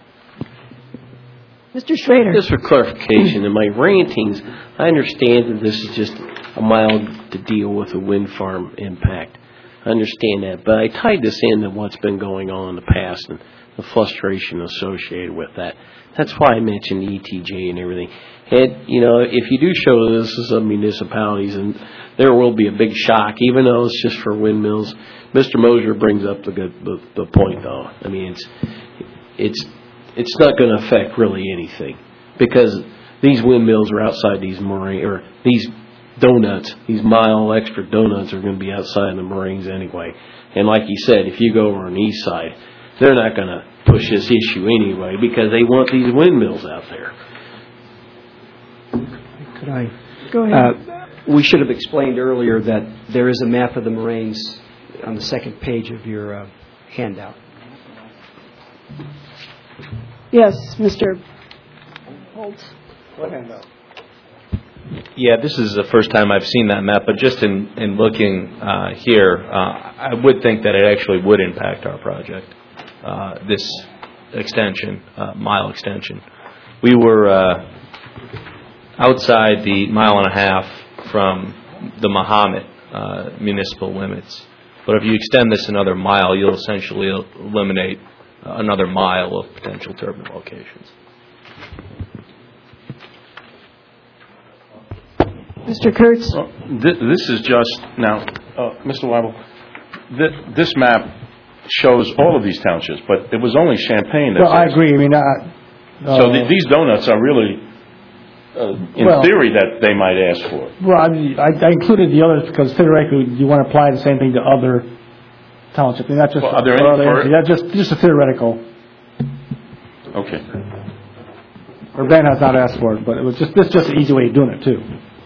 Mister Schrader. Just for clarification, in my rantings, I understand that this is just a mild to deal with a wind farm impact. I understand that, but I tied this into what's been going on in the past and the frustration associated with that. That's why I mentioned E T J and everything. And, you know, if you do show this to some municipalities, and there will be a big shock, even though it's just for windmills. Mister Mosier brings up the good the, the point, though. I mean, it's it's it's not going to affect really anything because these windmills are outside these marine or these donuts, these mile extra donuts are going to be outside the Marines anyway. And like you said, if you go over on the east side, they're not going to push this issue anyway because they want these windmills out there. could I? Go ahead. Uh, we should have explained earlier that there is a map of the moraines on the second page of your uh, handout. Yes, Mister Holtz. What handout? Yeah, this is the first time I've seen that map, but just in, in looking uh, here, uh, I would think that it actually would impact our project, uh, this extension, uh, mile extension. We were uh, outside the mile and a half from the Mahomet uh, municipal limits. But if you extend this another mile, you'll essentially eliminate another mile of potential turbine locations. Mister Kurtz? Well, th- this is just, now, uh, Mister Weibel, th- this map shows all of these townships, but it was only Champaign that Well, I says- agree. I mean, uh, uh, So th- these donuts are really, uh, in Well- theory, that they might ask for. well, I, mean, I, I included the others because theoretically you want to apply the same thing to other townships. And not just Well, are there for any other- for- that's just just a theoretical. Okay. Or Ben has not asked for it, but it was just this is just an easy way of doing it too.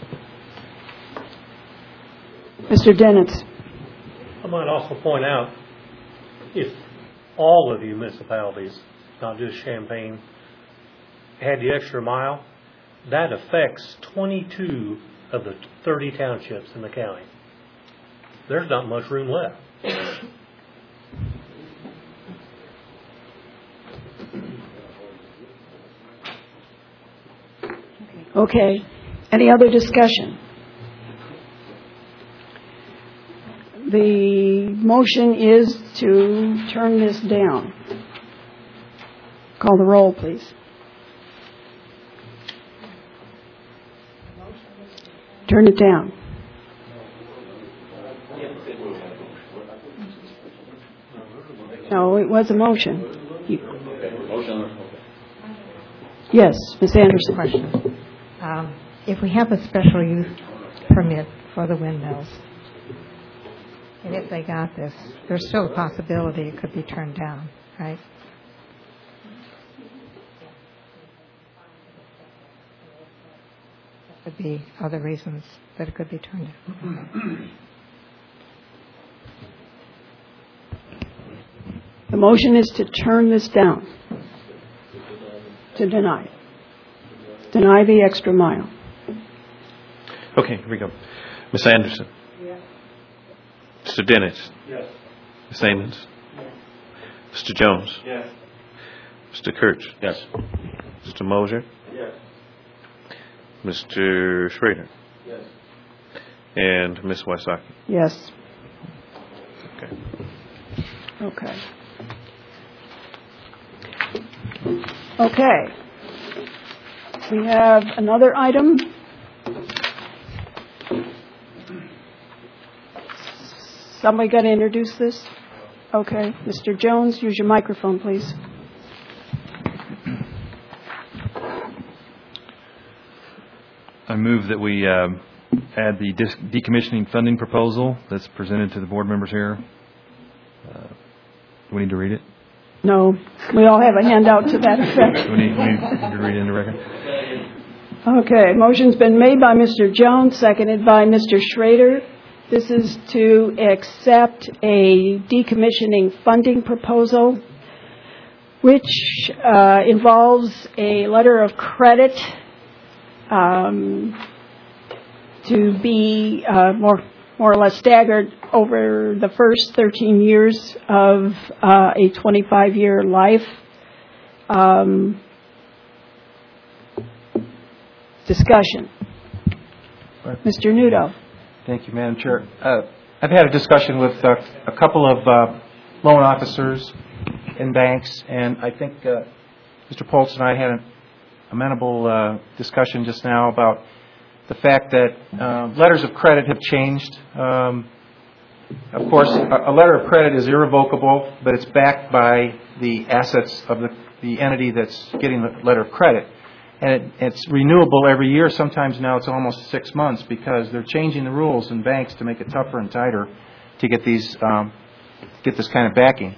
Mister Dennett? I might also point out, if all of the municipalities, not just Champaign, had the extra mile, that affects twenty-two of the thirty townships in the county. There's not much room left. Okay. Any other discussion? The motion is to turn this down. Call the roll, please. Turn it down. No, it was a motion. You- Yes, Miz Anderson. Question. Um, If we have a special use permit for the windmills, and if they got this, there's still a possibility it could be turned down, right? There could be other reasons that it could be turned down. The motion is to turn this down, to deny. Deny the extra mile. Okay, here we go. Miz Anderson? Yes. Mister Dennis? Yes. Miz Amons? Yes. Mister Jones? Yes. Mister Kurtz? Yes. Mister Mosier? Yes. Mister Schrader? Yes. And Miz Wysocki? Yes. Okay. Okay. Okay. We have another item. Somebody got to introduce this? Okay. Mister Jones, use your microphone, please. I move that we um, add the dis- decommissioning funding proposal that's presented to the board members here. Uh, do we need to read it? No. We all have a handout to that effect. Do we need, we need to read it in the record? Okay. Motion's been made by Mister Jones, seconded by Mister Schrader. This is to accept a decommissioning funding proposal, which uh, involves a letter of credit um, to be uh, more more or less staggered over the first thirteen years of uh, a twenty-five year life. Um, discussion. Mister Nudo. Thank you, Madam Chair. Uh, I've had a discussion with uh, a couple of uh, loan officers in banks, and I think uh, Mister Poltz and I had an amenable uh, discussion just now about the fact that uh, letters of credit have changed. Um, of course, a, a letter of credit is irrevocable, but it's backed by the assets of the, the entity that's getting the letter of credit. And it, it's renewable every year. Sometimes now it's almost six months because they're changing the rules in banks to make it tougher and tighter to get these um, get this kind of backing.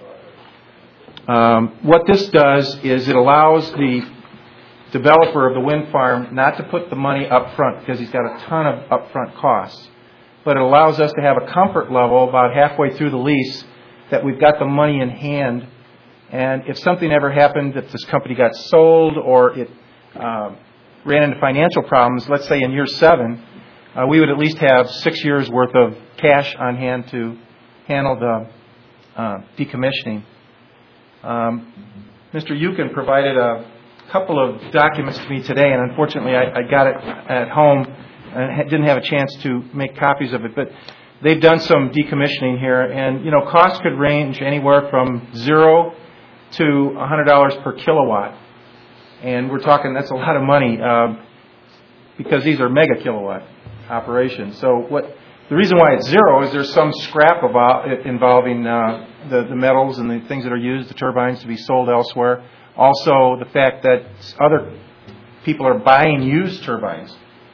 Um, what this does is it allows the developer of the wind farm not to put the money up front because he's got a ton of upfront costs, but it allows us to have a comfort level about halfway through the lease that we've got the money in hand, and if something ever happened, if this company got sold or it uh, ran into financial problems, let's say in year seven, uh, we would at least have six years worth of cash on hand to handle the uh, decommissioning. Um, Mister Yukin provided a couple of documents to me today, and unfortunately I, I got it at home and ha- didn't have a chance to make copies of it, but they've done some decommissioning here, and you know, costs could range anywhere from zero to one hundred dollars per kilowatt, and we're talking, that's a lot of money uh, because these are mega kilowatt operations. So what the reason why it's zero is there's some scrap about it involving uh, the, the metals and the things that are used, the turbines, to be sold elsewhere. Also, the fact that other people are buying used turbines.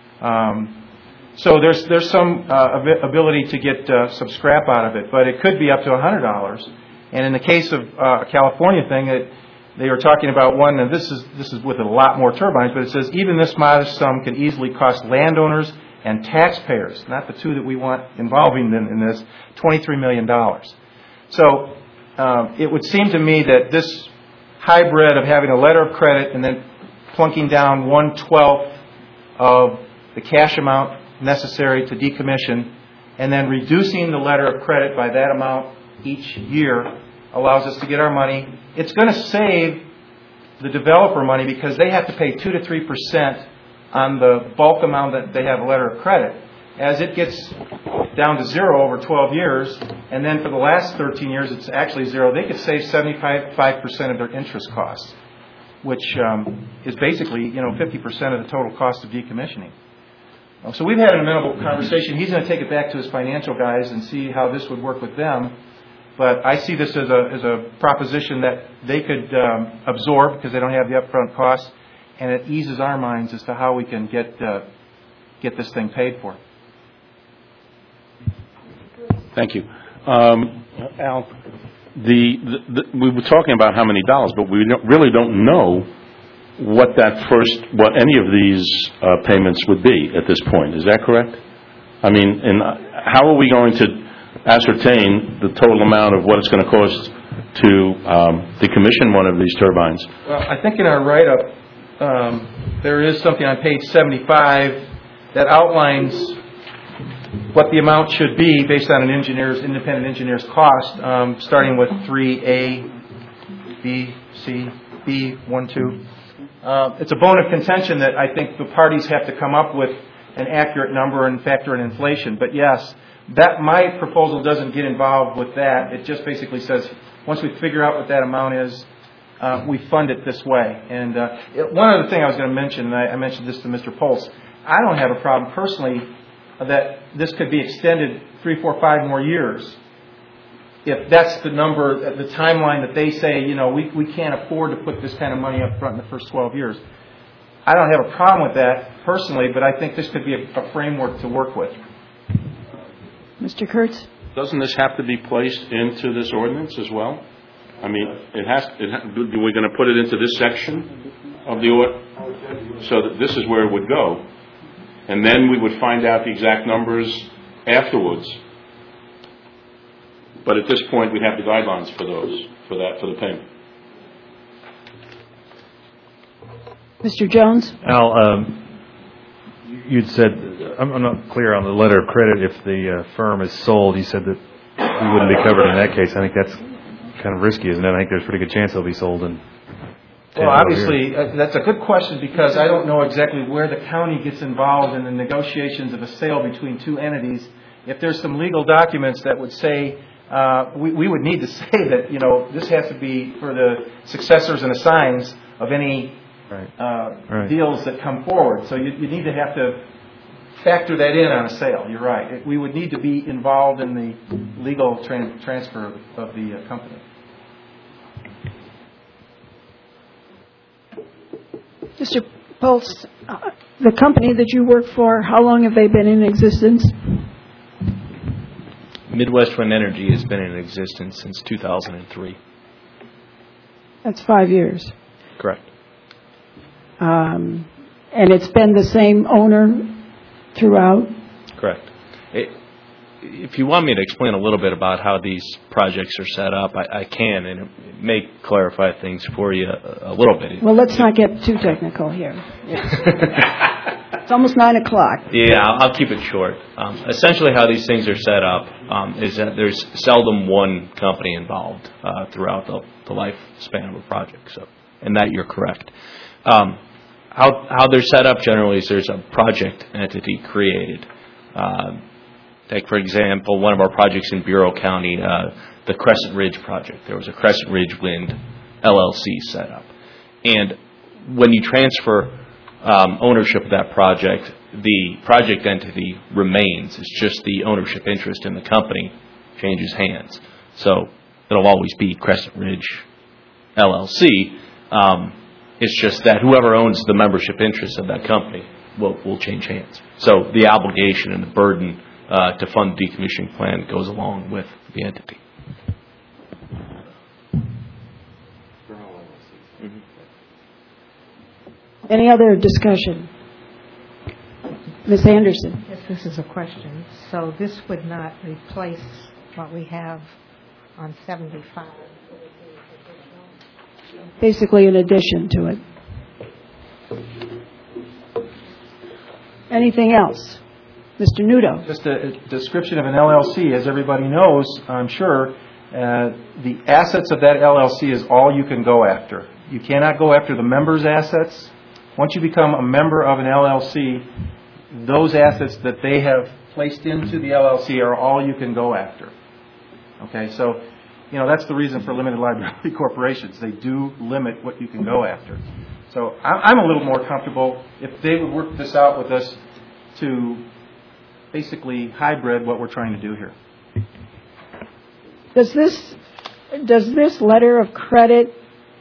Um, so there's there's some uh, ability to get uh, some scrap out of it, but it could be up to one hundred dollars. And in the case of uh, a California thing, it, they were talking about one, and this is this is with a lot more turbines, but it says even this modest sum can easily cost landowners and taxpayers, not the two that we want involving in, in this, twenty-three million dollars. So um, it would seem to me that this hybrid of having a letter of credit and then plunking down one-twelfth of the cash amount necessary to decommission and then reducing the letter of credit by that amount each year allows us to get our money. It's going to save the developer money because they have to pay two to three percent on the bulk amount that they have a letter of credit. As it gets down to zero over twelve years, and then for the last thirteen years it's actually zero, they could save seventy-five percent of their interest costs, which um, is basically, you know, fifty percent of the total cost of decommissioning. So we've had an amenable conversation. He's going to take it back to his financial guys and see how this would work with them. But I see this as a as a proposition that they could um, absorb because they don't have the upfront costs, and it eases our minds as to how we can get uh, get this thing paid for. Thank you. Um, Al, the, the, the, we were talking about how many dollars, but we don't, really don't know what that first, what any of these uh, payments would be at this point. Is that correct? I mean, and how are we going to ascertain the total amount of what it's going to cost to um, decommission one of these turbines? Well, I think in our write-up, um, there is something on page seventy-five that outlines what the amount should be based on an engineer's, independent engineer's cost, um, starting with three A, B, C, B, one, two. Uh, it's a bone of contention that I think the parties have to come up with an accurate number and factor in inflation. But yes, that my proposal doesn't get involved with that. It just basically says once we figure out what that amount is, uh, we fund it this way. And uh, it, one other thing I was going to mention, and I, I mentioned this to Mister Pulse, I don't have a problem personally that this could be extended three, four, five more years. If that's the number, the timeline that they say, you know, we, we can't afford to put this kind of money up front in the first twelve years. I don't have a problem with that personally, but I think this could be a, a framework to work with. Mister Kurtz? Doesn't this have to be placed into this ordinance as well? I mean, it has. It ha- we're going to put it into this section of the ordinance, so that this is where it would go, and then we would find out the exact numbers afterwards. But at this point, we have the guidelines for those, for that, for the payment. Mister Jones? Al, um, you'd said, I'm, I'm not clear on the letter of credit. If the uh, firm is sold, you said that we wouldn't be covered in that case. I think that's kind of risky, isn't it? I think there's a pretty good chance they'll be sold in Well, obviously, uh, that's a good question because I don't know exactly where the county gets involved in the negotiations of a sale between two entities. If there's some legal documents that would say, uh, we, we would need to say that, you know, this has to be for the successors and assigns of any right. Uh, right. deals that come forward. So you, you need to have to factor that in on a sale. You're right. It, we would need to be involved in the legal tran- transfer of, of the uh, company. Mister Pulse, uh, the company that you work for, how long have they been in existence? Midwest Wind Energy has been in existence since two thousand three. That's five years. Correct. Um, and it's been the same owner throughout? Correct. It, if you want me to explain a little bit about how these projects are set up, I, I can, and it may clarify things for you a, a little bit. Well, let's not get too technical here. It's, it's almost nine o'clock. Yeah, I'll, I'll keep it short. Um, essentially how these things are set up um, is that there's seldom one company involved uh, throughout the, the lifespan of a project. So, and that you're correct. Um, how, how they're set up generally is there's a project entity created. Uh, Take, for example, one of our projects in Bureau County, uh, the Crescent Ridge project. There was a Crescent Ridge Wind L L C set up. And when you transfer um, ownership of that project, the project entity remains. It's just the ownership interest in the company changes hands. So it'll always be Crescent Ridge L L C. Um, it's just that whoever owns the membership interest of that company will, will change hands. So the obligation and the burden Uh, to fund the decommissioning plan goes along with the entity. Mm-hmm. Any other discussion? Miz Anderson? Yes, this is a question. So this would not replace what we have on seventy-five? Basically in addition to it. Anything else? Mister Nudo. Just a, a description of an L L C. As everybody knows, I'm sure, uh, the assets of that L L C is all you can go after. You cannot go after the members' assets. Once you become a member of an L L C, those assets that they have placed into the L L C are all you can go after. Okay, so, you know, that's the reason for limited liability corporations. They do limit what you can go after. So I'm a little more comfortable if they would work this out with us to basically hybrid what we're trying to do here. Does this, does this letter of credit,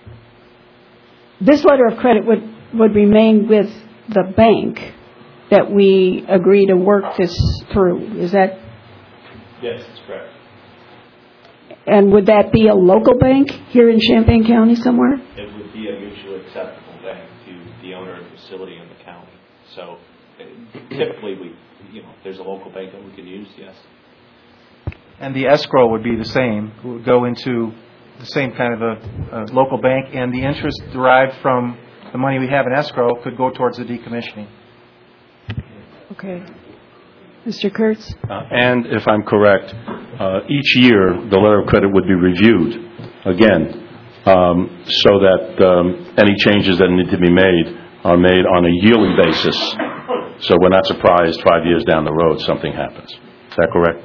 this letter of credit would, would remain with the bank that we agree to work this through? Is that? Yes, that's correct. And would that be a local bank here in Champaign County somewhere? It would be a mutually acceptable bank to the owner of the facility in the county. So typically, we, you know, if there's a local bank that we can use, yes. And the escrow would be the same. It would go into the same kind of a, a local bank, and the interest derived from the money we have in escrow could go towards the decommissioning. Okay. Mister Kurtz? Uh, and if I'm correct, uh, each year the letter of credit would be reviewed again, um, so that um, any changes that need to be made are made on a yearly basis. So we're not surprised five years down the road something happens. Is that correct?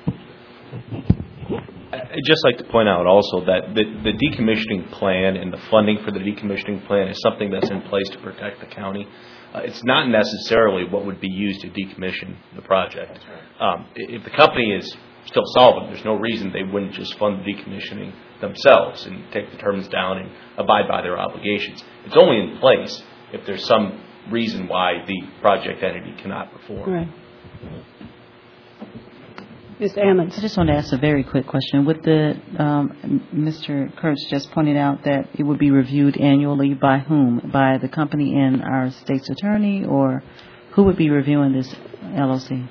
I'd just like to point out also that the, the decommissioning plan and the funding for the decommissioning plan is something that's in place to protect the county. Uh, it's not necessarily what would be used to decommission the project. Um, if the company is still solvent, there's no reason they wouldn't just fund the decommissioning themselves and take the terms down and abide by their obligations. It's only in place if there's some reason why the project entity cannot perform. Right. Miz Ammons. I just want to ask a very quick question. With the, um, Mister Kurtz just pointed out that it would be reviewed annually by whom? By the company and our state's attorney, or who would be reviewing this L O C?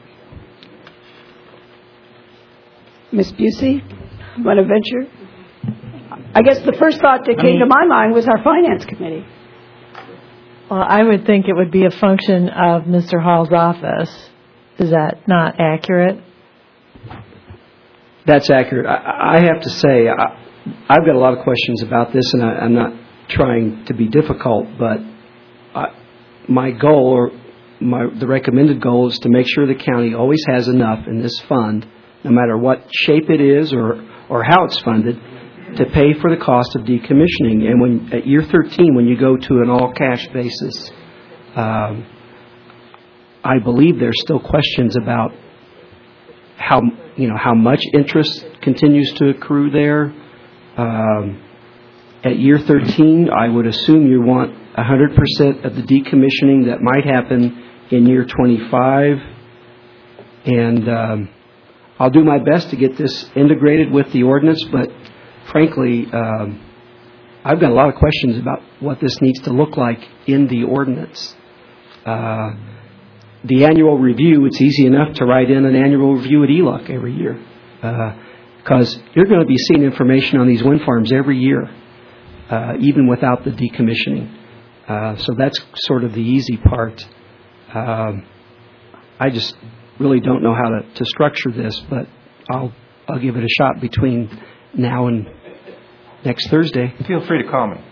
Miz Busey, want to venture? I guess the first thought that I came mean, to my mind was our finance committee. Well, I would think it would be a function of Mister Hall's office. Is that not accurate? That's accurate. I, I have to say, I, I've got a lot of questions about this, and I, I'm not trying to be difficult, but I, my goal, or my, the recommended goal, is to make sure the county always has enough in this fund, no matter what shape it is or, or how it's funded, to pay for the cost of decommissioning. And when at year thirteen, when you go to an all-cash basis, um, I believe there's still questions about how, you know, how much interest continues to accrue there. Um, at year thirteen, I would assume you want one hundred percent of the decommissioning that might happen in year twenty-five. And um, I'll do my best to get this integrated with the ordinance, but frankly, um, I've got a lot of questions about what this needs to look like in the ordinance. Uh, The annual review, it's easy enough to write in an annual review at E L U C every year, because uh, you're going to be seeing information on these wind farms every year, uh, even without the decommissioning. Uh, so that's sort of the easy part. Um, I just really don't know how to, to structure this, but I'll I'll give it a shot between now and next Thursday. Feel free to call me.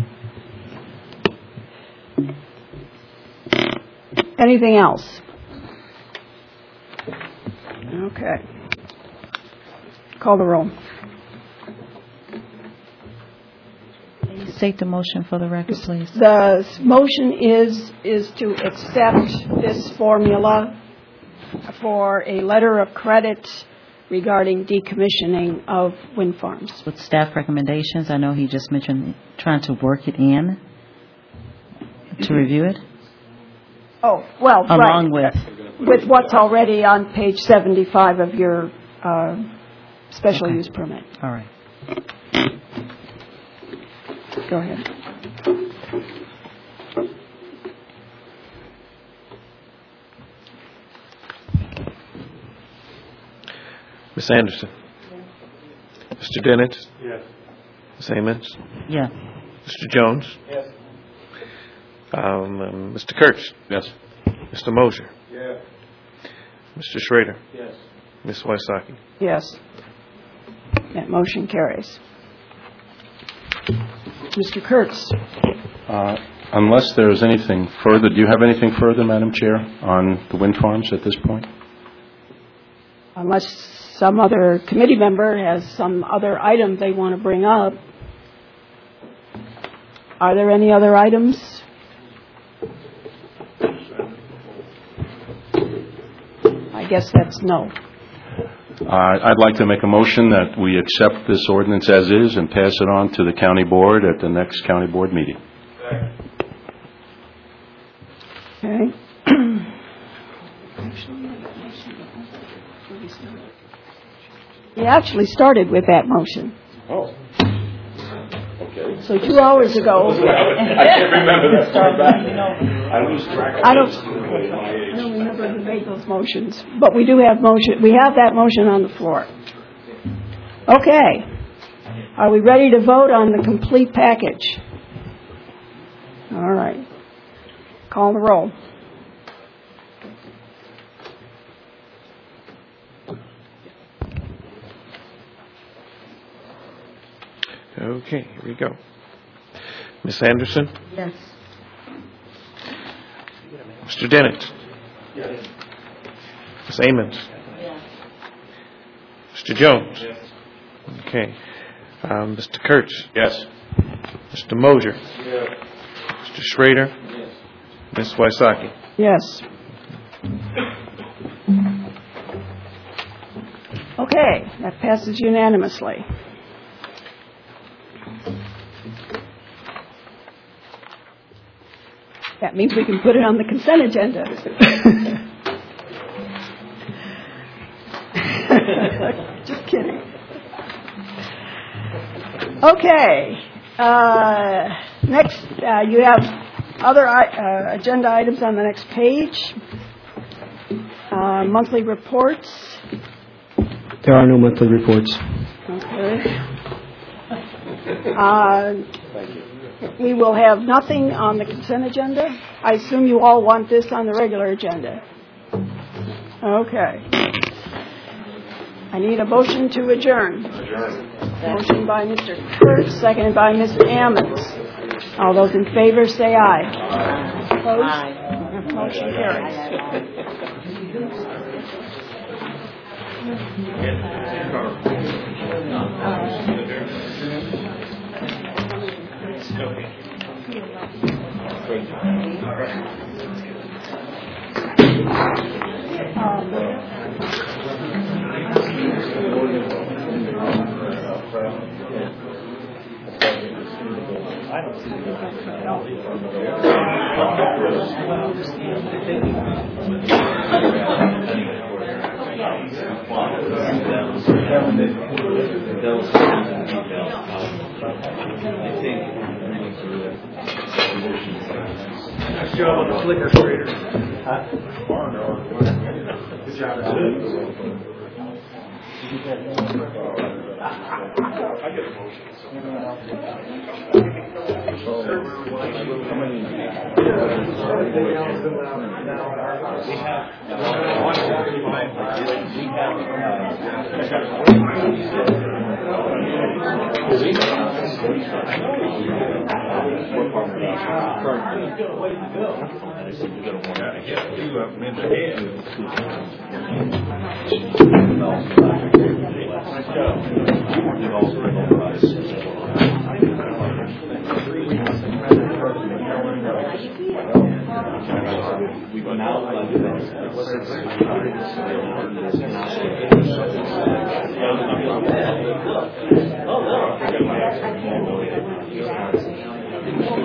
Anything else? Okay. Call the roll. State the motion for the record, please. The motion is is to accept this formula for a letter of credit regarding decommissioning of wind farms. With staff recommendations, I know he just mentioned trying to work it in to review it. Oh, well, Along right. with With what's already on page seventy-five of your uh, special Okay. use permit. All right. Go ahead. Miz Anderson? Mister Dennett? Yes. Miz Ammons? Yeah. Mister Jones? Yes. Um, um, Mister Kurtz? Yes. Mister Mosier? Yes. Mister Schrader? Yes. Miz Wysocki? Yes. That motion carries. Mister Kurtz? Uh, unless there is anything further, do you have anything further, Madam Chair, on the wind farms at this point? Unless some other committee member has some other item they want to bring up. Are there any other items? guess that's no. Uh, I'd like to make a motion that we accept this ordinance as is and pass it on to the county board at the next county board meeting. Okay. We actually started with that motion. Oh. Okay. So two hours ago. I can't remember that far back. I lose track. I don't, I don't remember who made those motions, but we do have motion. We have that motion on the floor. Okay. Are we ready to vote on the complete package? All right. Call the roll. Okay, here we go. Miz Anderson? Yes. Mister Dennett? Yes. Miz Amons? Yes. Mister Jones? Yes. Okay. Um, Mister Kurtz? Yes. Mister Mosier? Yes. Mister Schrader? Yes. Miz Wysocki? Yes. Okay, that passes unanimously. That means we can put it on the consent agenda. Just kidding. Okay. Uh, next, uh, you have other uh, agenda items on the next page. Uh, monthly reports. There are no monthly reports. Okay. Uh, we will have nothing on the consent agenda. I assume you all want this on the regular agenda. Okay. I need a motion to adjourn. Adjourn. Motion by Mister Kurtz, seconded by Miz Ammons. All those in favor say aye. Aye. Opposed? Aye. Motion Nice job on the flicker grader. Huh? Good job. I get a motion. Oh, no.